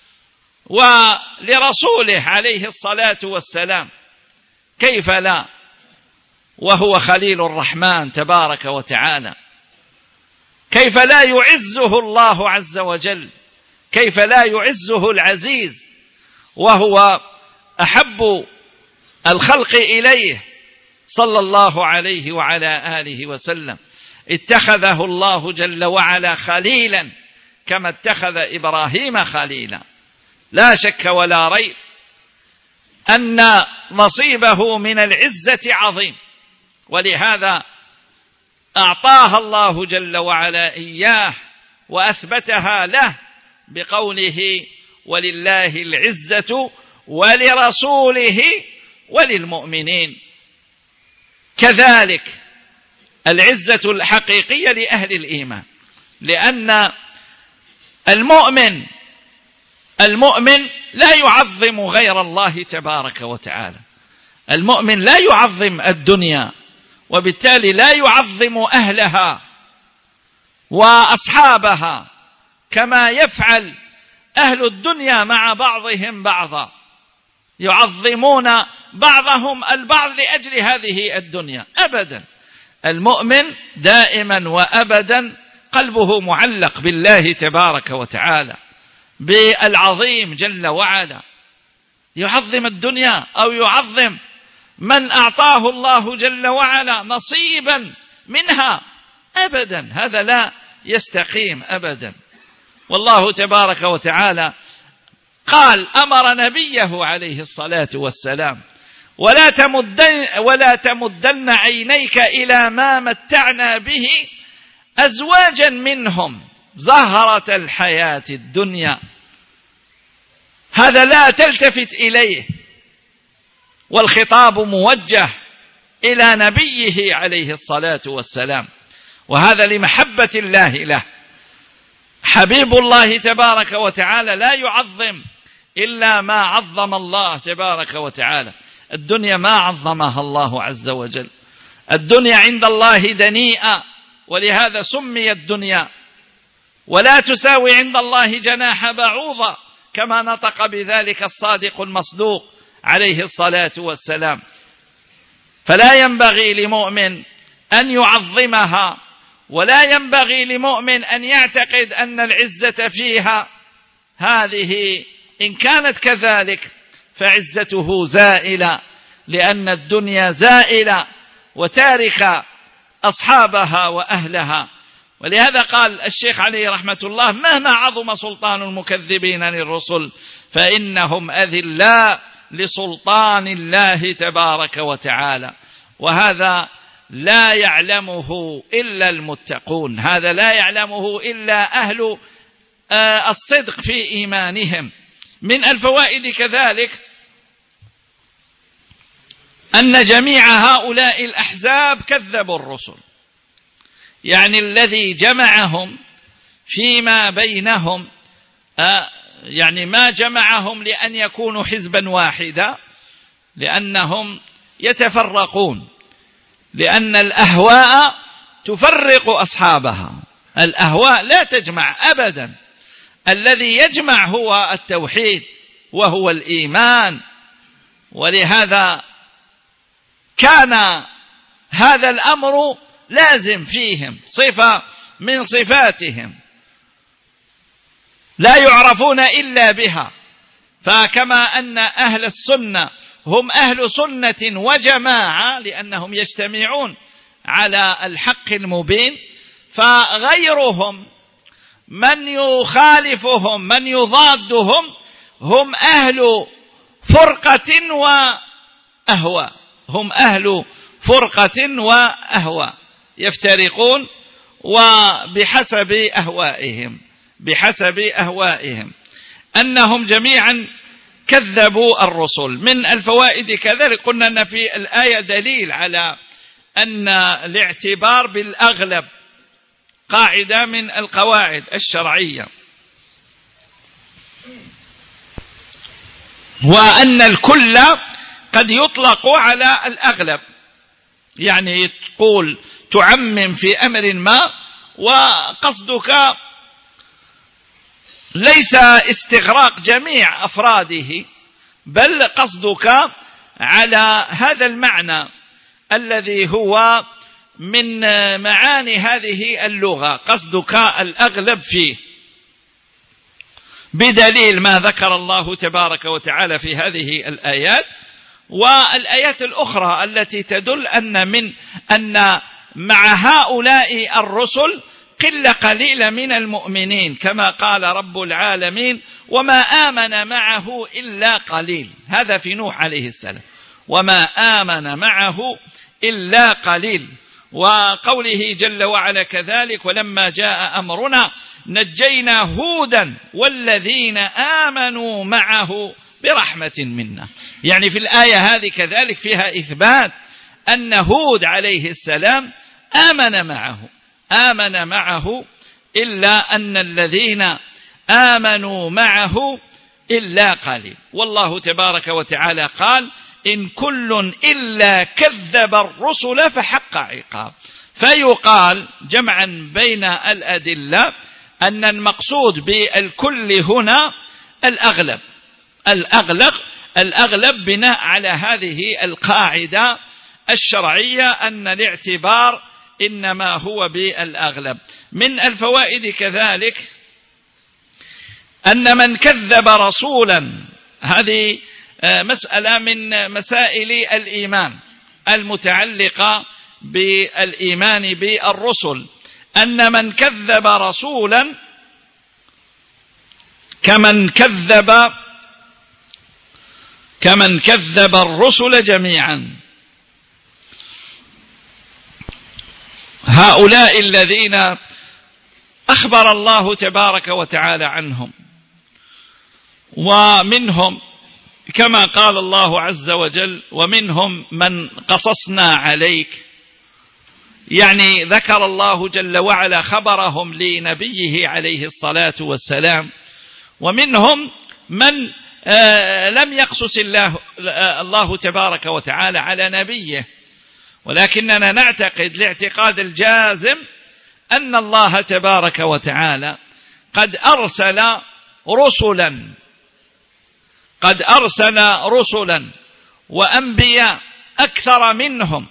ولرسوله عليه الصلاة والسلام كيف لا، وهو خليل الرحمن تبارك وتعالى، كيف لا يعزه الله عز وجل، كيف لا يعزه العزيز وهو أحب الخلق إليه صلى الله عليه وعلى آله وسلم. اتخذه الله جل وعلا خليلا كما اتخذ إبراهيم خليلا. لا شك ولا ريب أن نصيبه من العزة عظيم، ولهذا أعطاها الله جل وعلا إياه وأثبتها له بقوله: ولله العزة ولرسوله وللمؤمنين. كذلك العزة الحقيقية لأهل الإيمان، لأن المؤمن لا يعظم غير الله تبارك وتعالى. المؤمن لا يعظم الدنيا، وبالتالي لا يعظم أهلها وأصحابها كما يفعل أهل الدنيا مع بعضهم بعضا، يعظمون بعضهم البعض لأجل هذه الدنيا. أبدا، المؤمن دائما وأبدا قلبه معلق بالله تبارك وتعالى، بالعظيم جل وعلا. يعظم الدنيا أو يعظم من أعطاه الله جل وعلا نصيبا منها؟ أبدا، هذا لا يستقيم أبدا. والله تبارك وتعالى قال: أمر نبيه عليه الصلاة والسلام: ولا تمدن عينيك إلى ما متعنا به أزواجا منهم زهرة الحياة الدنيا. هذا لا تلتفت إليه، والخطاب موجه إلى نبيه عليه الصلاة والسلام، وهذا لمحبة الله له. حبيب الله تبارك وتعالى لا يعظم إلا ما عظم الله تبارك وتعالى. الدنيا ما عظمها الله عز وجل، الدنيا عند الله دنيئة، ولهذا سميت الدنيا، ولا تساوي عند الله جناح بعوضة كما نطق بذلك الصادق المصدوق عليه الصلاة والسلام. فلا ينبغي لمؤمن أن يعظمها، ولا ينبغي لمؤمن أن يعتقد أن العزة فيها. هذه إن كانت كذلك فعزته زائلة، لأن الدنيا زائلة وتارك أصحابها وأهلها. ولهذا قال الشيخ عليه رحمة الله: مهما عظم سلطان المكذبين للرسل فإنهم أذلاء لسلطان الله تبارك وتعالى. وهذا لا يعلمه إلا المتقون، هذا لا يعلمه إلا أهل الصدق في إيمانهم. من الفوائد كذلك أن جميع هؤلاء الأحزاب كذبوا الرسل، يعني الذي جمعهم فيما بينهم، يعني ما جمعهم لأن يكونوا حزبا واحدا، لأنهم يتفرقون، لأن الأهواء تفرق أصحابها، الأهواء لا تجمع أبدا. الذي يجمع هو التوحيد وهو الإيمان. ولهذا كان هذا الأمر لازم فيهم، صفة من صفاتهم لا يعرفون إلا بها. فكما أن أهل السنة هم أهل سنة وجماعة لأنهم يجتمعون على الحق المبين، فغيرهم من يخالفهم من يضادهم هم أهل فرقة وأهواء، هم أهل فرقة وأهواء، يفترقون وبحسب أهوائهم أنهم جميعا كذبوا الرسل. من الفوائد كذلك قلنا أن في الآية دليل على أن الاعتبار بالأغلب. قاعدة من القواعد الشرعية، وأن الكل قد يطلق على الأغلب، يعني تقول تعمم في أمر ما وقصدك ليس استغراق جميع أفراده، بل قصدك على هذا المعنى الذي هو من معاني هذه اللغة، قصدك الأغلب فيه، بدليل ما ذكر الله تبارك وتعالى في هذه الآيات والآيات الأخرى التي تدل أن مع هؤلاء الرسل قلة قليلة من المؤمنين، كما قال رب العالمين: وما آمن معه إلا قليل. هذا في نوح عليه السلام، وما آمن معه إلا قليل. وقوله جل وعلا كذلك: ولما جاء أمرنا نجينا هودا والذين آمنوا معه برحمة منا. يعني في الآية هذه كذلك فيها إثبات أن هود عليه السلام آمن معه إلا أن الذين آمنوا معه إلا قليل. والله تبارك وتعالى قال: إن كل إلا كذب الرسل فحق عقاب. فيقال جمعا بين الأدلة أن المقصود بالكل هنا الأغلب بناء على هذه القاعدة الشرعية أن الاعتبار إنما هو بالأغلب. من الفوائد كذلك أن من كذب رسولا، هذه مسألة من مسائل الإيمان المتعلقة بالإيمان بالرسل، أن من كذب رسولا كمن كذب الرسل جميعا. هؤلاء الذين أخبر الله تبارك وتعالى عنهم، ومنهم كما قال الله عز وجل: ومنهم من قصصنا عليك، يعني ذكر الله جل وعلا خبرهم لنبيه عليه الصلاة والسلام. ومنهم من لم يقصص الله تبارك وتعالى على نبيه، ولكننا نعتقد الاعتقاد الجازم أن الله تبارك وتعالى قد أرسل رسلا وأنبياء أكثر منهم،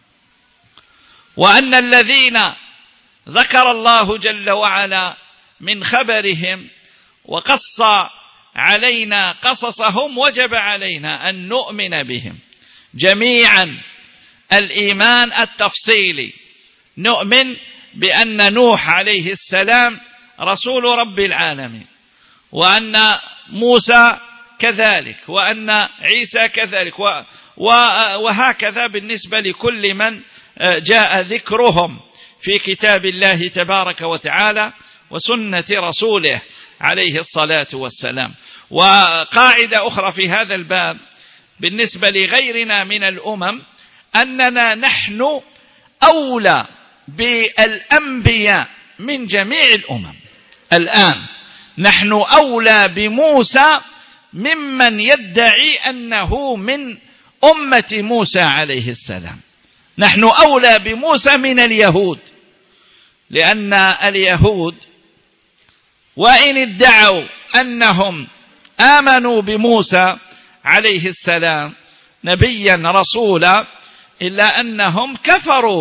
وأن الذين ذكر الله جل وعلا من خبرهم وقص علينا قصصهم وجب علينا أن نؤمن بهم جميعا الإيمان التفصيلي. نؤمن بأن نوح عليه السلام رسول رب العالمين، وأن موسى كذلك، وأن عيسى كذلك، وهكذا بالنسبة لكل من جاء ذكرهم في كتاب الله تبارك وتعالى وسنة رسوله عليه الصلاة والسلام. وقاعدة أخرى في هذا الباب بالنسبة لغيرنا من الأمم أننا نحن أولى بالأنبياء من جميع الأمم. الآن نحن أولى بموسى ممن يدعي أنه من أمة موسى عليه السلام. نحن أولى بموسى من اليهود، لأن اليهود وإن ادعوا أنهم آمنوا بموسى عليه السلام نبيا رسولا، إلا أنهم كفروا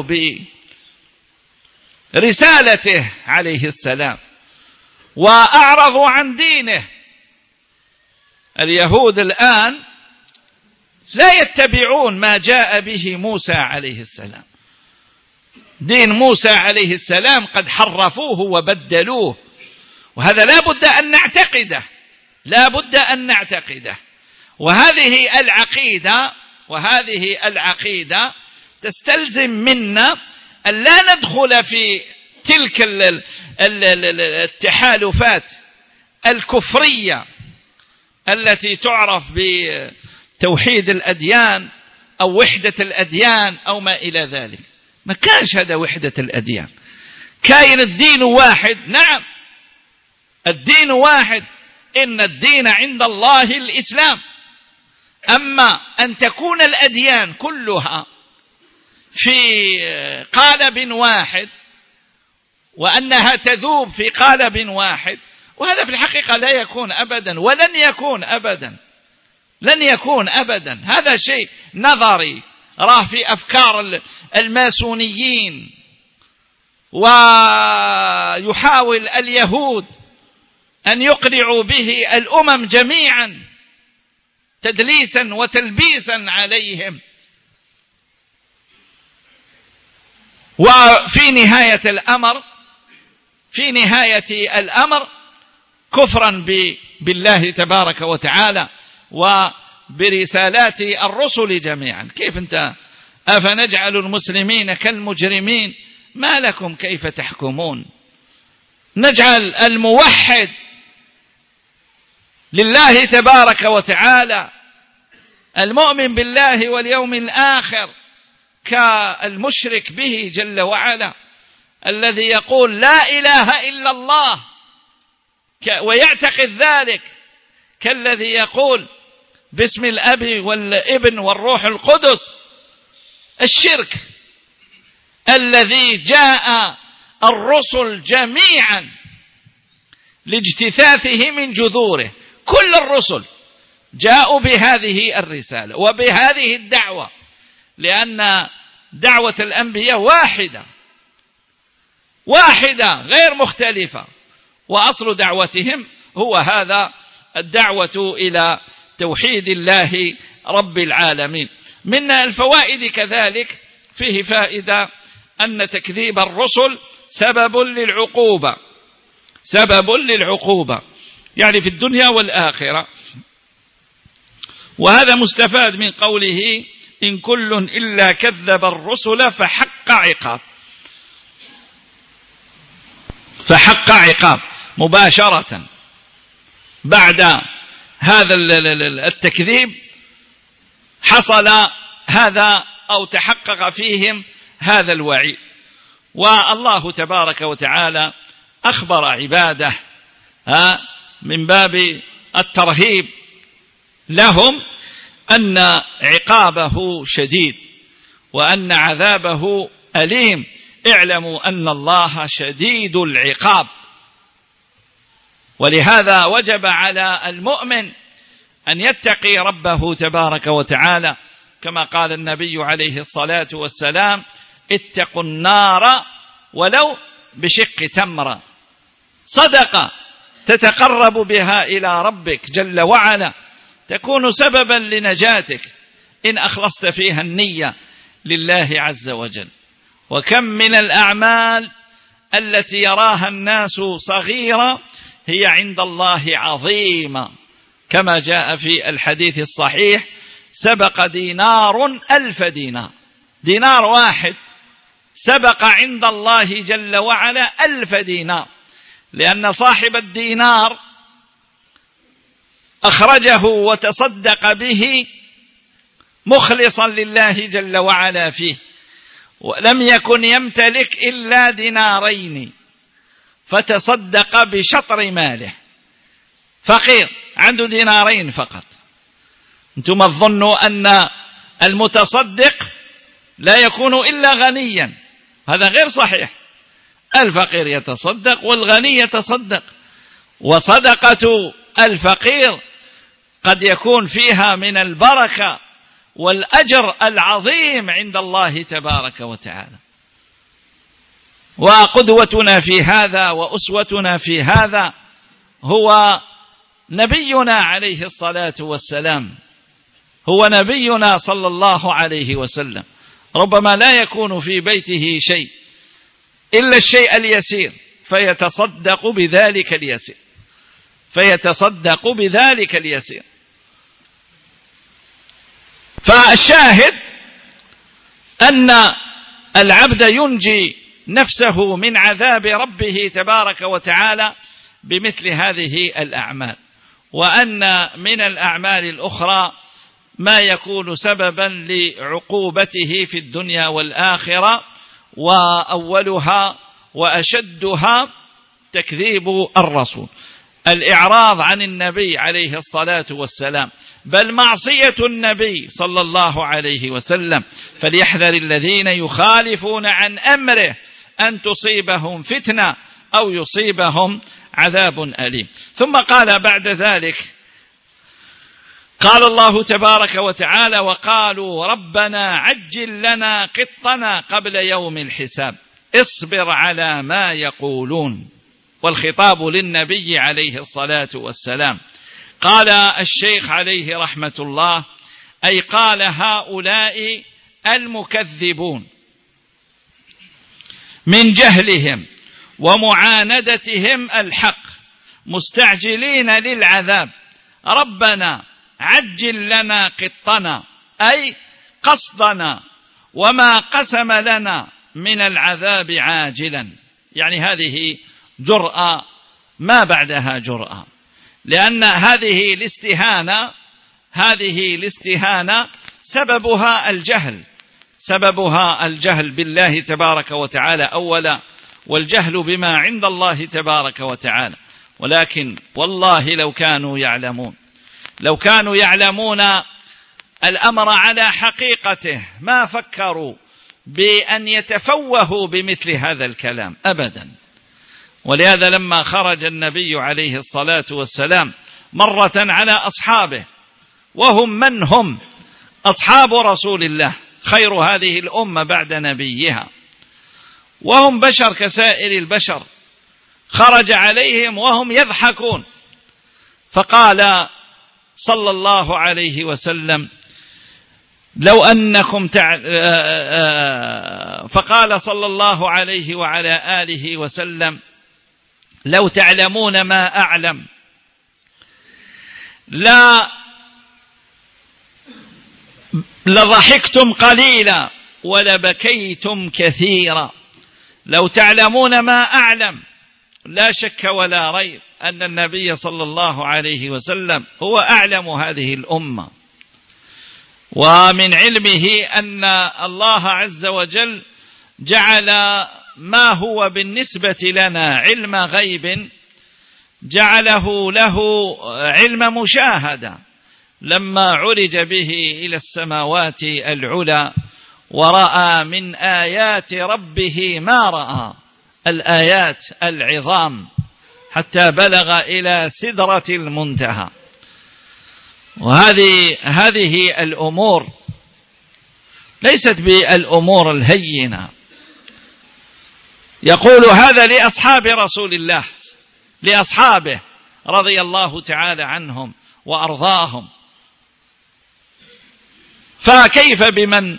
برسالته عليه السلام وأعرضوا عن دينه. اليهود الآن لا يتبعون ما جاء به موسى عليه السلام. دين موسى عليه السلام قد حرفوه وبدلوه، وهذا لا بد أن نعتقده. وهذه العقيدة تستلزم منا أن لا ندخل في تلك التحالفات الكفرية التي تعرف بتوحيد الأديان أو وحدة الأديان أو ما إلى ذلك. ما كانش هذا وحدة الأديان، كاين الدين واحد. نعم الدين واحد، إن الدين عند الله الإسلام. أما أن تكون الأديان كلها في قالب واحد وأنها تذوب في قالب واحد، وهذا في الحقيقة لا يكون أبدا ولن يكون أبدا، لن يكون أبدا. هذا شيء نظري راه في أفكار الماسونيين، ويحاول اليهود أن يقنعوا به الأمم جميعا تدليسا وتلبيسا عليهم. وفي نهاية الأمر كفرا بالله تبارك وتعالى وبرسالات الرسل جميعا. كيف أنت أفنجعل المسلمين كالمجرمين ما لكم كيف تحكمون؟ نجعل الموحد لله تبارك وتعالى المؤمن بالله واليوم الآخر كالمشرك به جل وعلا، الذي يقول لا إله إلا الله ويعتقد ذلك، كالذي يقول باسم الأب والابن والروح القدس. الشرك الذي جاء الرسل جميعا لاجتثاثه من جذوره، كل الرسل جاءوا بهذه الرسالة وبهذه الدعوة، لأن دعوة الأنبياء واحدة غير مختلفة، وأصل دعوتهم هو هذا الدعوة إلى توحيد الله رب العالمين. من الفوائد كذلك فيه فائدة أن تكذيب الرسل سبب للعقوبة يعني في الدنيا والآخرة. وهذا مستفاد من قوله إن كل إلا كذب الرسل فحق عقاب مباشرة بعد هذا التكذيب حصل هذا أو تحقق فيهم هذا الوعيد. والله تبارك وتعالى أخبر عباده من باب الترهيب لهم أن عقابه شديد وأن عذابه أليم. اعلموا أن الله شديد العقاب. ولهذا وجب على المؤمن أن يتقي ربه تبارك وتعالى، كما قال النبي عليه الصلاة والسلام اتقوا النار ولو بشق تمرة، صدقة تتقرب بها إلى ربك جل وعلا، تكون سببا لنجاتك إن أخلصت فيها النية لله عز وجل. وكم من الأعمال التي يراها الناس صغيرة هي عند الله عظيمة، كما جاء في الحديث الصحيح سبق دينار 1000 دينار، دينار واحد سبق عند الله جل وعلا 1000 دينار، لأن صاحب الدينار أخرجه وتصدق به مخلصا لله جل وعلا فيه، ولم يكن يمتلك إلا دينارين فتصدق بشطر ماله. فقير عنده دينارين فقط. أنتم تظنوا أن المتصدق لا يكون إلا غنيا، هذا غير صحيح. الفقير يتصدق والغني يتصدق، وصدقة الفقير قد يكون فيها من البركة والأجر العظيم عند الله تبارك وتعالى. وقدوتنا في هذا وأسوتنا في هذا هو نبينا عليه الصلاة والسلام، هو نبينا صلى الله عليه وسلم. ربما لا يكون في بيته شيء إلا الشيء اليسير فيتصدق بذلك اليسير. فالشاهد أن العبد ينجي نفسه من عذاب ربه تبارك وتعالى بمثل هذه الأعمال، وأن من الأعمال الأخرى ما يكون سببا لعقوبته في الدنيا والآخرة، وأولها وأشدها تكذيب الرسول، الإعراض عن النبي عليه الصلاة والسلام، بل معصية النبي صلى الله عليه وسلم. فليحذر الذين يخالفون عن أمره أن تصيبهم فتنة أو يصيبهم عذاب أليم. ثم قال بعد ذلك، قال الله تبارك وتعالى: وقالوا ربنا عجل لنا قطنا قبل يوم الحساب اصبر على ما يقولون. والخطاب للنبي عليه الصلاة والسلام. قال الشيخ عليه رحمة الله: أي قال هؤلاء المكذبون من جهلهم ومعاندتهم الحق مستعجلين للعذاب: ربنا عجل لنا قطنا، أي قصدنا وما قسم لنا من العذاب عاجلا. يعني هذه جرأة ما بعدها جرأة، لأن هذه الاستهانة سببها الجهل بالله تبارك وتعالى أولا، والجهل بما عند الله تبارك وتعالى. ولكن والله لو كانوا يعلمون الأمر على حقيقته ما فكروا بأن يتفوهوا بمثل هذا الكلام أبدا. ولهذا لما خرج النبي عليه الصلاة والسلام مرة على أصحابه، وهم من هم؟ أصحاب رسول الله، خير هذه الأمة بعد نبيها، وهم بشر كسائر البشر، خرج عليهم وهم يضحكون، فقال صلى الله عليه وسلم: فقال صلى الله عليه وعلى آله وسلم: لو تعلمون ما أعلم لضحكتم قليلا ولبكيتم كثيرا. لو تعلمون ما أعلم، لا شك ولا ريب أن النبي صلى الله عليه وسلم هو أعلم هذه الأمة، ومن علمه أن الله عز وجل جعل ما هو بالنسبة لنا علم غيب جعله له علم مشاهدة، لما عرج به إلى السماوات العلى ورأى من آيات ربه ما رأى، الآيات العظام، حتى بلغ إلى سدرة المنتهى. وهذه الأمور ليست بالأمور الهينة. يقول هذا لأصحاب رسول الله، لأصحابه رضي الله تعالى عنهم وأرضاهم، فكيف بمن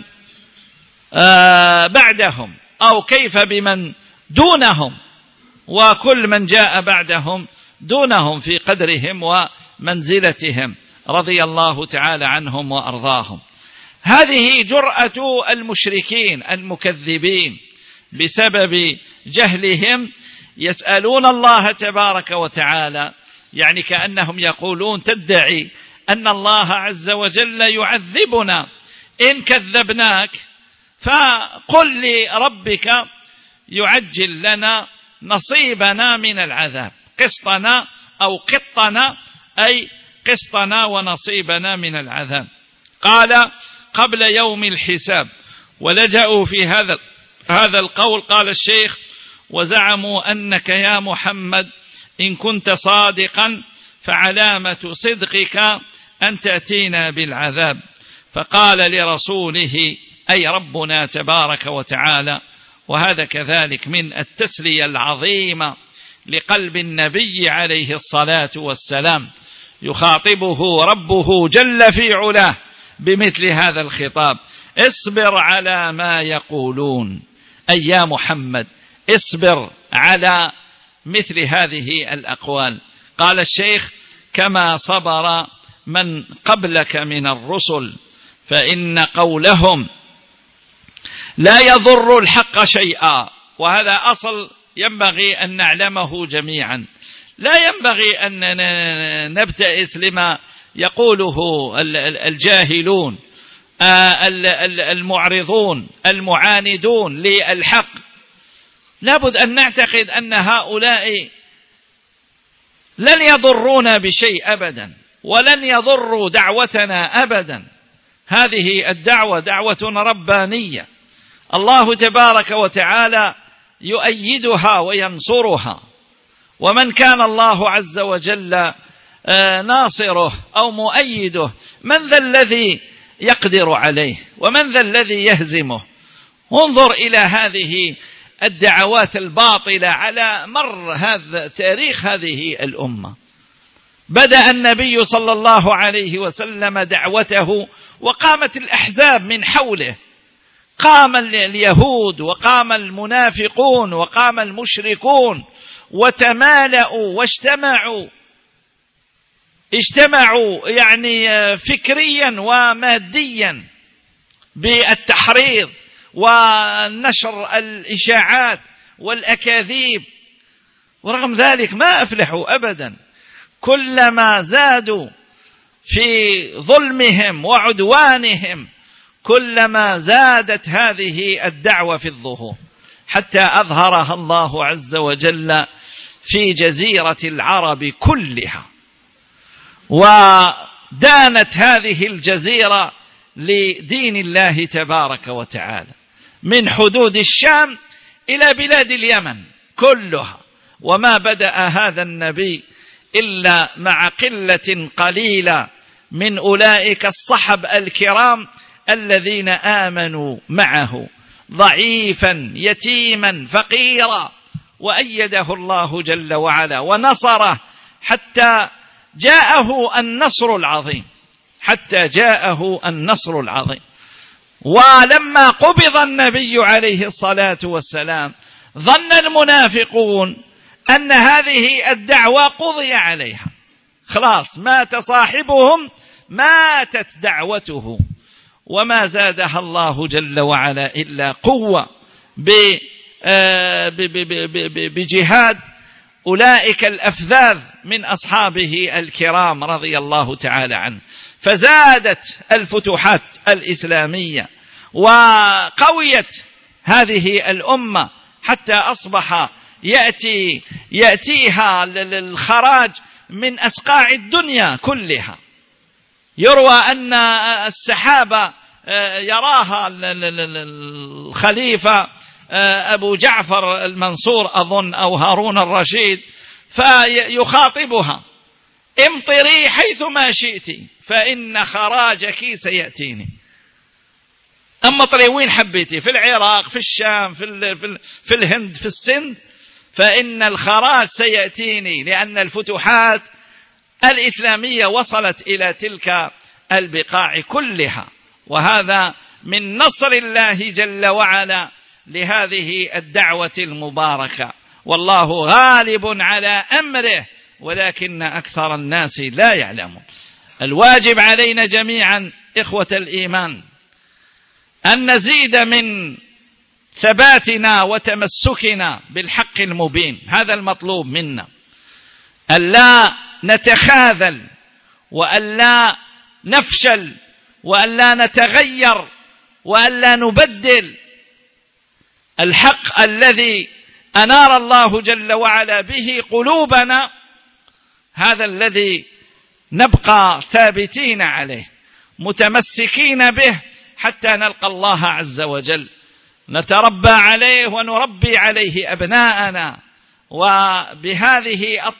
بعدهم، أو كيف بمن دونهم، وكل من جاء بعدهم دونهم في قدرهم ومنزلتهم رضي الله تعالى عنهم وأرضاهم. هذه جرأة المشركين المكذبين بسبب جهلهم، يسألون الله تبارك وتعالى، يعني كأنهم يقولون تدعي أن الله عز وجل يعذبنا إن كذبناك، فقل لربك يعجل لنا نصيبنا من العذاب، قسطنا أو قطنا، أي قسطنا ونصيبنا من العذاب. قال قبل يوم الحساب. ولجأوا في هذا القول، قال الشيخ: وزعموا أنك يا محمد إن كنت صادقا فعلامة صدقك أن تأتينا بالعذاب. فقال لرسوله، أي ربنا تبارك وتعالى، وهذا كذلك من التسلية العظيمة لقلب النبي عليه الصلاة والسلام، يخاطبه ربه جل في علاه بمثل هذا الخطاب: اصبر على ما يقولون، أي يا محمد اصبر على مثل هذه الأقوال. قال الشيخ: كما صبر من قبلك من الرسل، فإن قولهم لا يضر الحق شيئا. وهذا أصل ينبغي أن نعلمه جميعا، لا ينبغي أن نبتئس لما يقوله الجاهلون المعرضون المعاندون للحق، لابد أن نعتقد أن هؤلاء لن يضرونا بشيء أبدا، ولن يضروا دعوتنا أبدا. هذه الدعوة دعوة ربانية، الله تبارك وتعالى يؤيدها وينصرها، ومن كان الله عز وجل ناصره أو مؤيده من ذا الذي يقدر عليه، ومن ذا الذي يهزمه؟ انظر إلى هذه الدعوات الباطلة على مر هذا تاريخ هذه الأمة. بدأ النبي صلى الله عليه وسلم دعوته وقامت الأحزاب من حوله، قام اليهود وقام المنافقون وقام المشركون وتمالأوا اجتمعوا يعني فكريا وماديا بالتحريض ونشر الإشاعات والأكاذيب، ورغم ذلك ما أفلحوا أبدا. كلما زادوا في ظلمهم وعدوانهم كلما زادت هذه الدعوة في الظهور، حتى أظهرها الله عز وجل في جزيرة العرب كلها، ودانت هذه الجزيرة لدين الله تبارك وتعالى من حدود الشام إلى بلاد اليمن كلها. وما بدأ هذا النبي إلا مع قلة قليلة من أولئك الصحب الكرام الذين آمنوا معه، ضعيفا يتيما فقيرا، وأيده الله جل وعلا ونصره حتى جاءه النصر العظيم. ولما قبض النبي عليه الصلاة والسلام ظن المنافقون أن هذه الدعوة قضي عليها، خلاص مات صاحبهم، ماتت دعوته، وما زادها الله جل وعلا إلا قوة بجهاد أولئك الأفذاذ من أصحابه الكرام رضي الله تعالى عنه، فزادت الفتوحات الإسلامية وقويت هذه الأمة حتى أصبح يأتيها الخراج من أسقاع الدنيا كلها. يروى أن السحابة يراها الخليفة أبو جعفر المنصور أظن أو هارون الرشيد، فيخاطبها: امطري حيثما شئت فإن خراجك سيأتيني. امطري وين حبيتي، في العراق، في الشام، في الهند، في السند، فإن الخراج سيأتيني، لأن الفتوحات الإسلامية وصلت إلى تلك البقاع كلها. وهذا من نصر الله جل وعلا لهذه الدعوة المباركة، والله غالب على أمره ولكن أكثر الناس لا يعلمون. الواجب علينا جميعا إخوة الإيمان أن نزيد من ثباتنا وتمسكنا بالحق المبين، هذا المطلوب منا، ألا نتخاذل وألا نفشل وألا نتغير وألا نبدل الحق الذي أنار الله جل وعلا به قلوبنا، هذا الذي نبقى ثابتين عليه متمسكين به حتى نلقى الله عز وجل، نتربى عليه ونربي عليه أبناءنا. وبهذه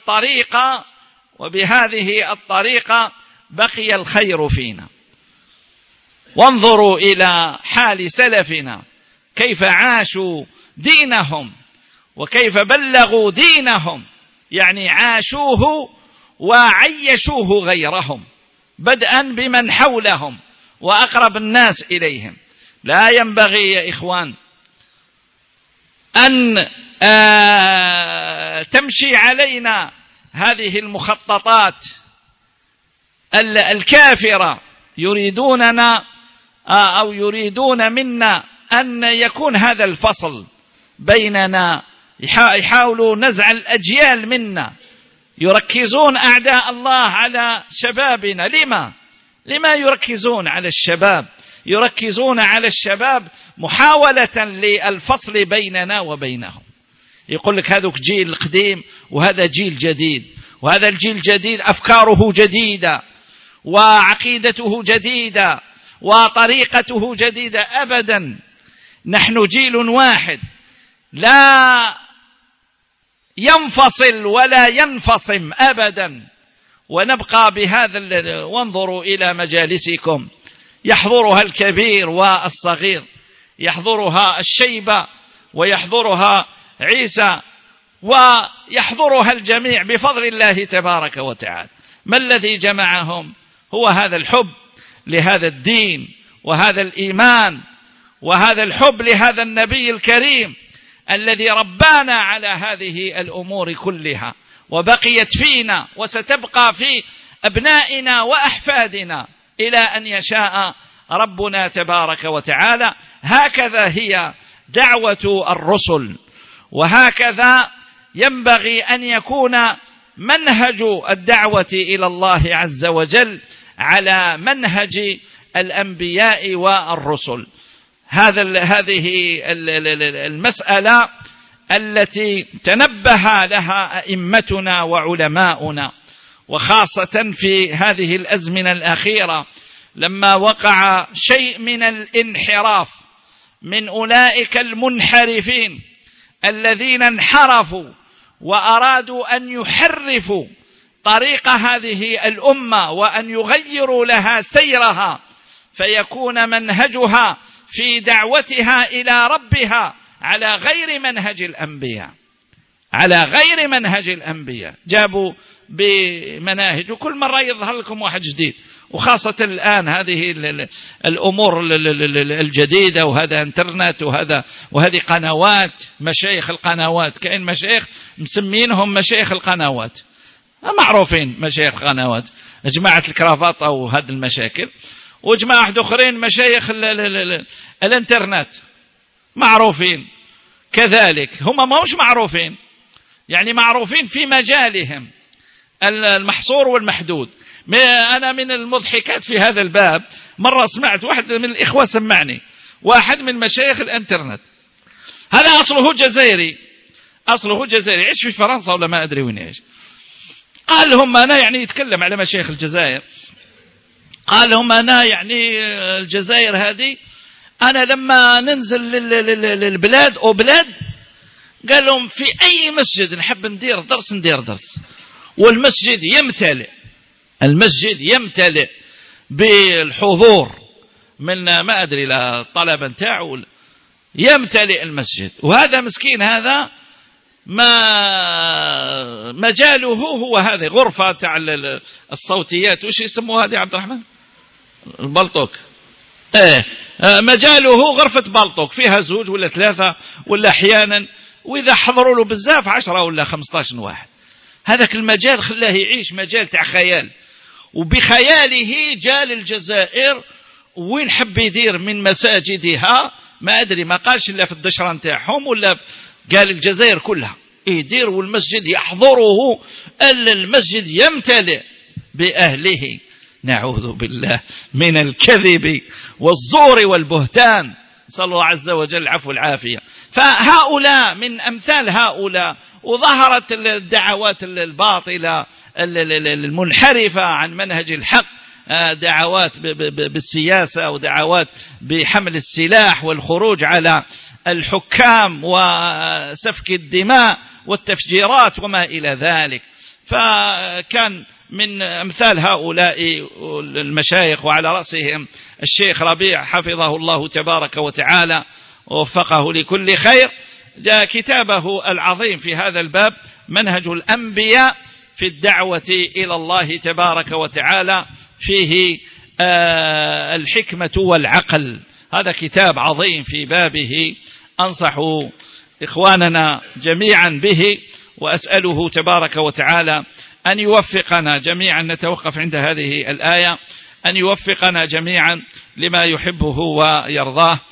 الطريقة بقي الخير فينا. وانظروا إلى حال سلفنا كيف عاشوا دينهم وكيف بلغوا دينهم، يعني عاشوه وعيشوه غيرهم، بدءا بمن حولهم وأقرب الناس إليهم. لا ينبغي يا إخوان أن تمشي علينا هذه المخططات الكافرة، يريدوننا أو يريدون منا أن يكون هذا الفصل بيننا، يحاولوا نزع الأجيال منا، يركزون أعداء الله على شبابنا. لما يركزون على الشباب؟ يركزون على الشباب محاولة للفصل بيننا وبينهم. يقول لك هذا جيل قديم وهذا جيل جديد، وهذا الجيل الجديد أفكاره جديدة وعقيدته جديدة وطريقته جديدة. أبدا، نحن جيل واحد لا ينفصل ولا ينفصم أبدا، ونبقى بهذا. وانظروا إلى مجالسكم، يحضرها الكبير والصغير، يحضرها الشيبة ويحضرها عيسى ويحضرها الجميع بفضل الله تبارك وتعالى. ما الذي جمعهم؟ هو هذا الحب لهذا الدين وهذا الإيمان وهذا الحب لهذا النبي الكريم الذي ربانا على هذه الأمور كلها، وبقيت فينا وستبقى في أبنائنا وأحفادنا إلى أن يشاء ربنا تبارك وتعالى. هكذا هي دعوة الرسل، وهكذا ينبغي أن يكون منهج الدعوة إلى الله عز وجل على منهج الأنبياء والرسل. هذه المسألة التي تنبه لها أئمتنا وعلماؤنا، وخاصة في هذه الأزمنة الأخيرة لما وقع شيء من الانحراف من أولئك المنحرفين الذين انحرفوا وأرادوا أن يحرفوا طريق هذه الأمة وأن يغيروا لها سيرها، فيكون منهجها في دعوتها إلى ربها على غير منهج الأنبياء، على غير منهج الأنبياء. جابوا بمناهج، وكل مرة يظهر لكم واحد جديد، وخاصة الآن هذه الأمور الجديدة، وهذا انترنت وهذه قنوات، مشايخ القنوات، كأن مشايخ مسمينهم مشايخ القنوات، معروفين مشايخ القنوات، جماعة الكرافات أو هذه المشاكل، وجماعة أخرين مشايخ الانترنت معروفين كذلك. هم ما مش معروفين، يعني معروفين في مجالهم المحصور والمحدود. أنا من المضحكات في هذا الباب، مرة سمعت واحد من الإخوة سمعني، واحد من مشايخ الانترنت، هذا أصله جزائري، يعيش في فرنسا ولا ما أدري وين يعيش. قال لهم أنا، يعني يتكلم على مشايخ الجزائر، قال لهم أنا يعني الجزائر هذه، أنا لما ننزل للبلاد أو بلاد، قال لهم في أي مسجد نحب ندير درس، والمسجد يمتلئ بالحضور من ما أدري لا الطلبة نتاعو، يمتلئ المسجد. وهذا مسكين، هذا ما مجاله هو هذه غرفة تاع الصوتيات، وش يسموها هذه عبد الرحمن؟ البلطوك. مجاله غرفة بلطوك، فيها 2 ولا 3 ولا أحيانا، وإذا حضروا له بزاف 10 ولا 15 واحد. هذاك المجال خلاه يعيش مجال تاع خيال، وبخياله جاء للجزائر، وين حب يدير من مساجدها ما أدري، ما قالش إلا في الدشرة نتاعهم، ولا قال الجزائر كلها يدير، والمسجد يحضره، المسجد يمتلئ بأهله. نعوذ بالله من الكذب والزور والبهتان، صلى الله عز وجل العفو والعافية. فهؤلاء من أمثال هؤلاء، وظهرت الدعوات الباطلة المنحرفة عن منهج الحق، دعوات بالسياسة، ودعوات بحمل السلاح والخروج على الحكام وسفك الدماء والتفجيرات وما إلى ذلك. فكان من أمثال هؤلاء المشايخ، وعلى رأسهم الشيخ ربيع حفظه الله تبارك وتعالى ووفقه لكل خير، جاء كتابه العظيم في هذا الباب، منهج الأنبياء في الدعوة إلى الله تبارك وتعالى، فيه الحكمة والعقل. هذا كتاب عظيم في بابه، أنصح إخواننا جميعا به، وأسأله تبارك وتعالى أن يوفقنا جميعا. نتوقف عند هذه الآية، أن يوفقنا جميعا لما يحبه ويرضاه.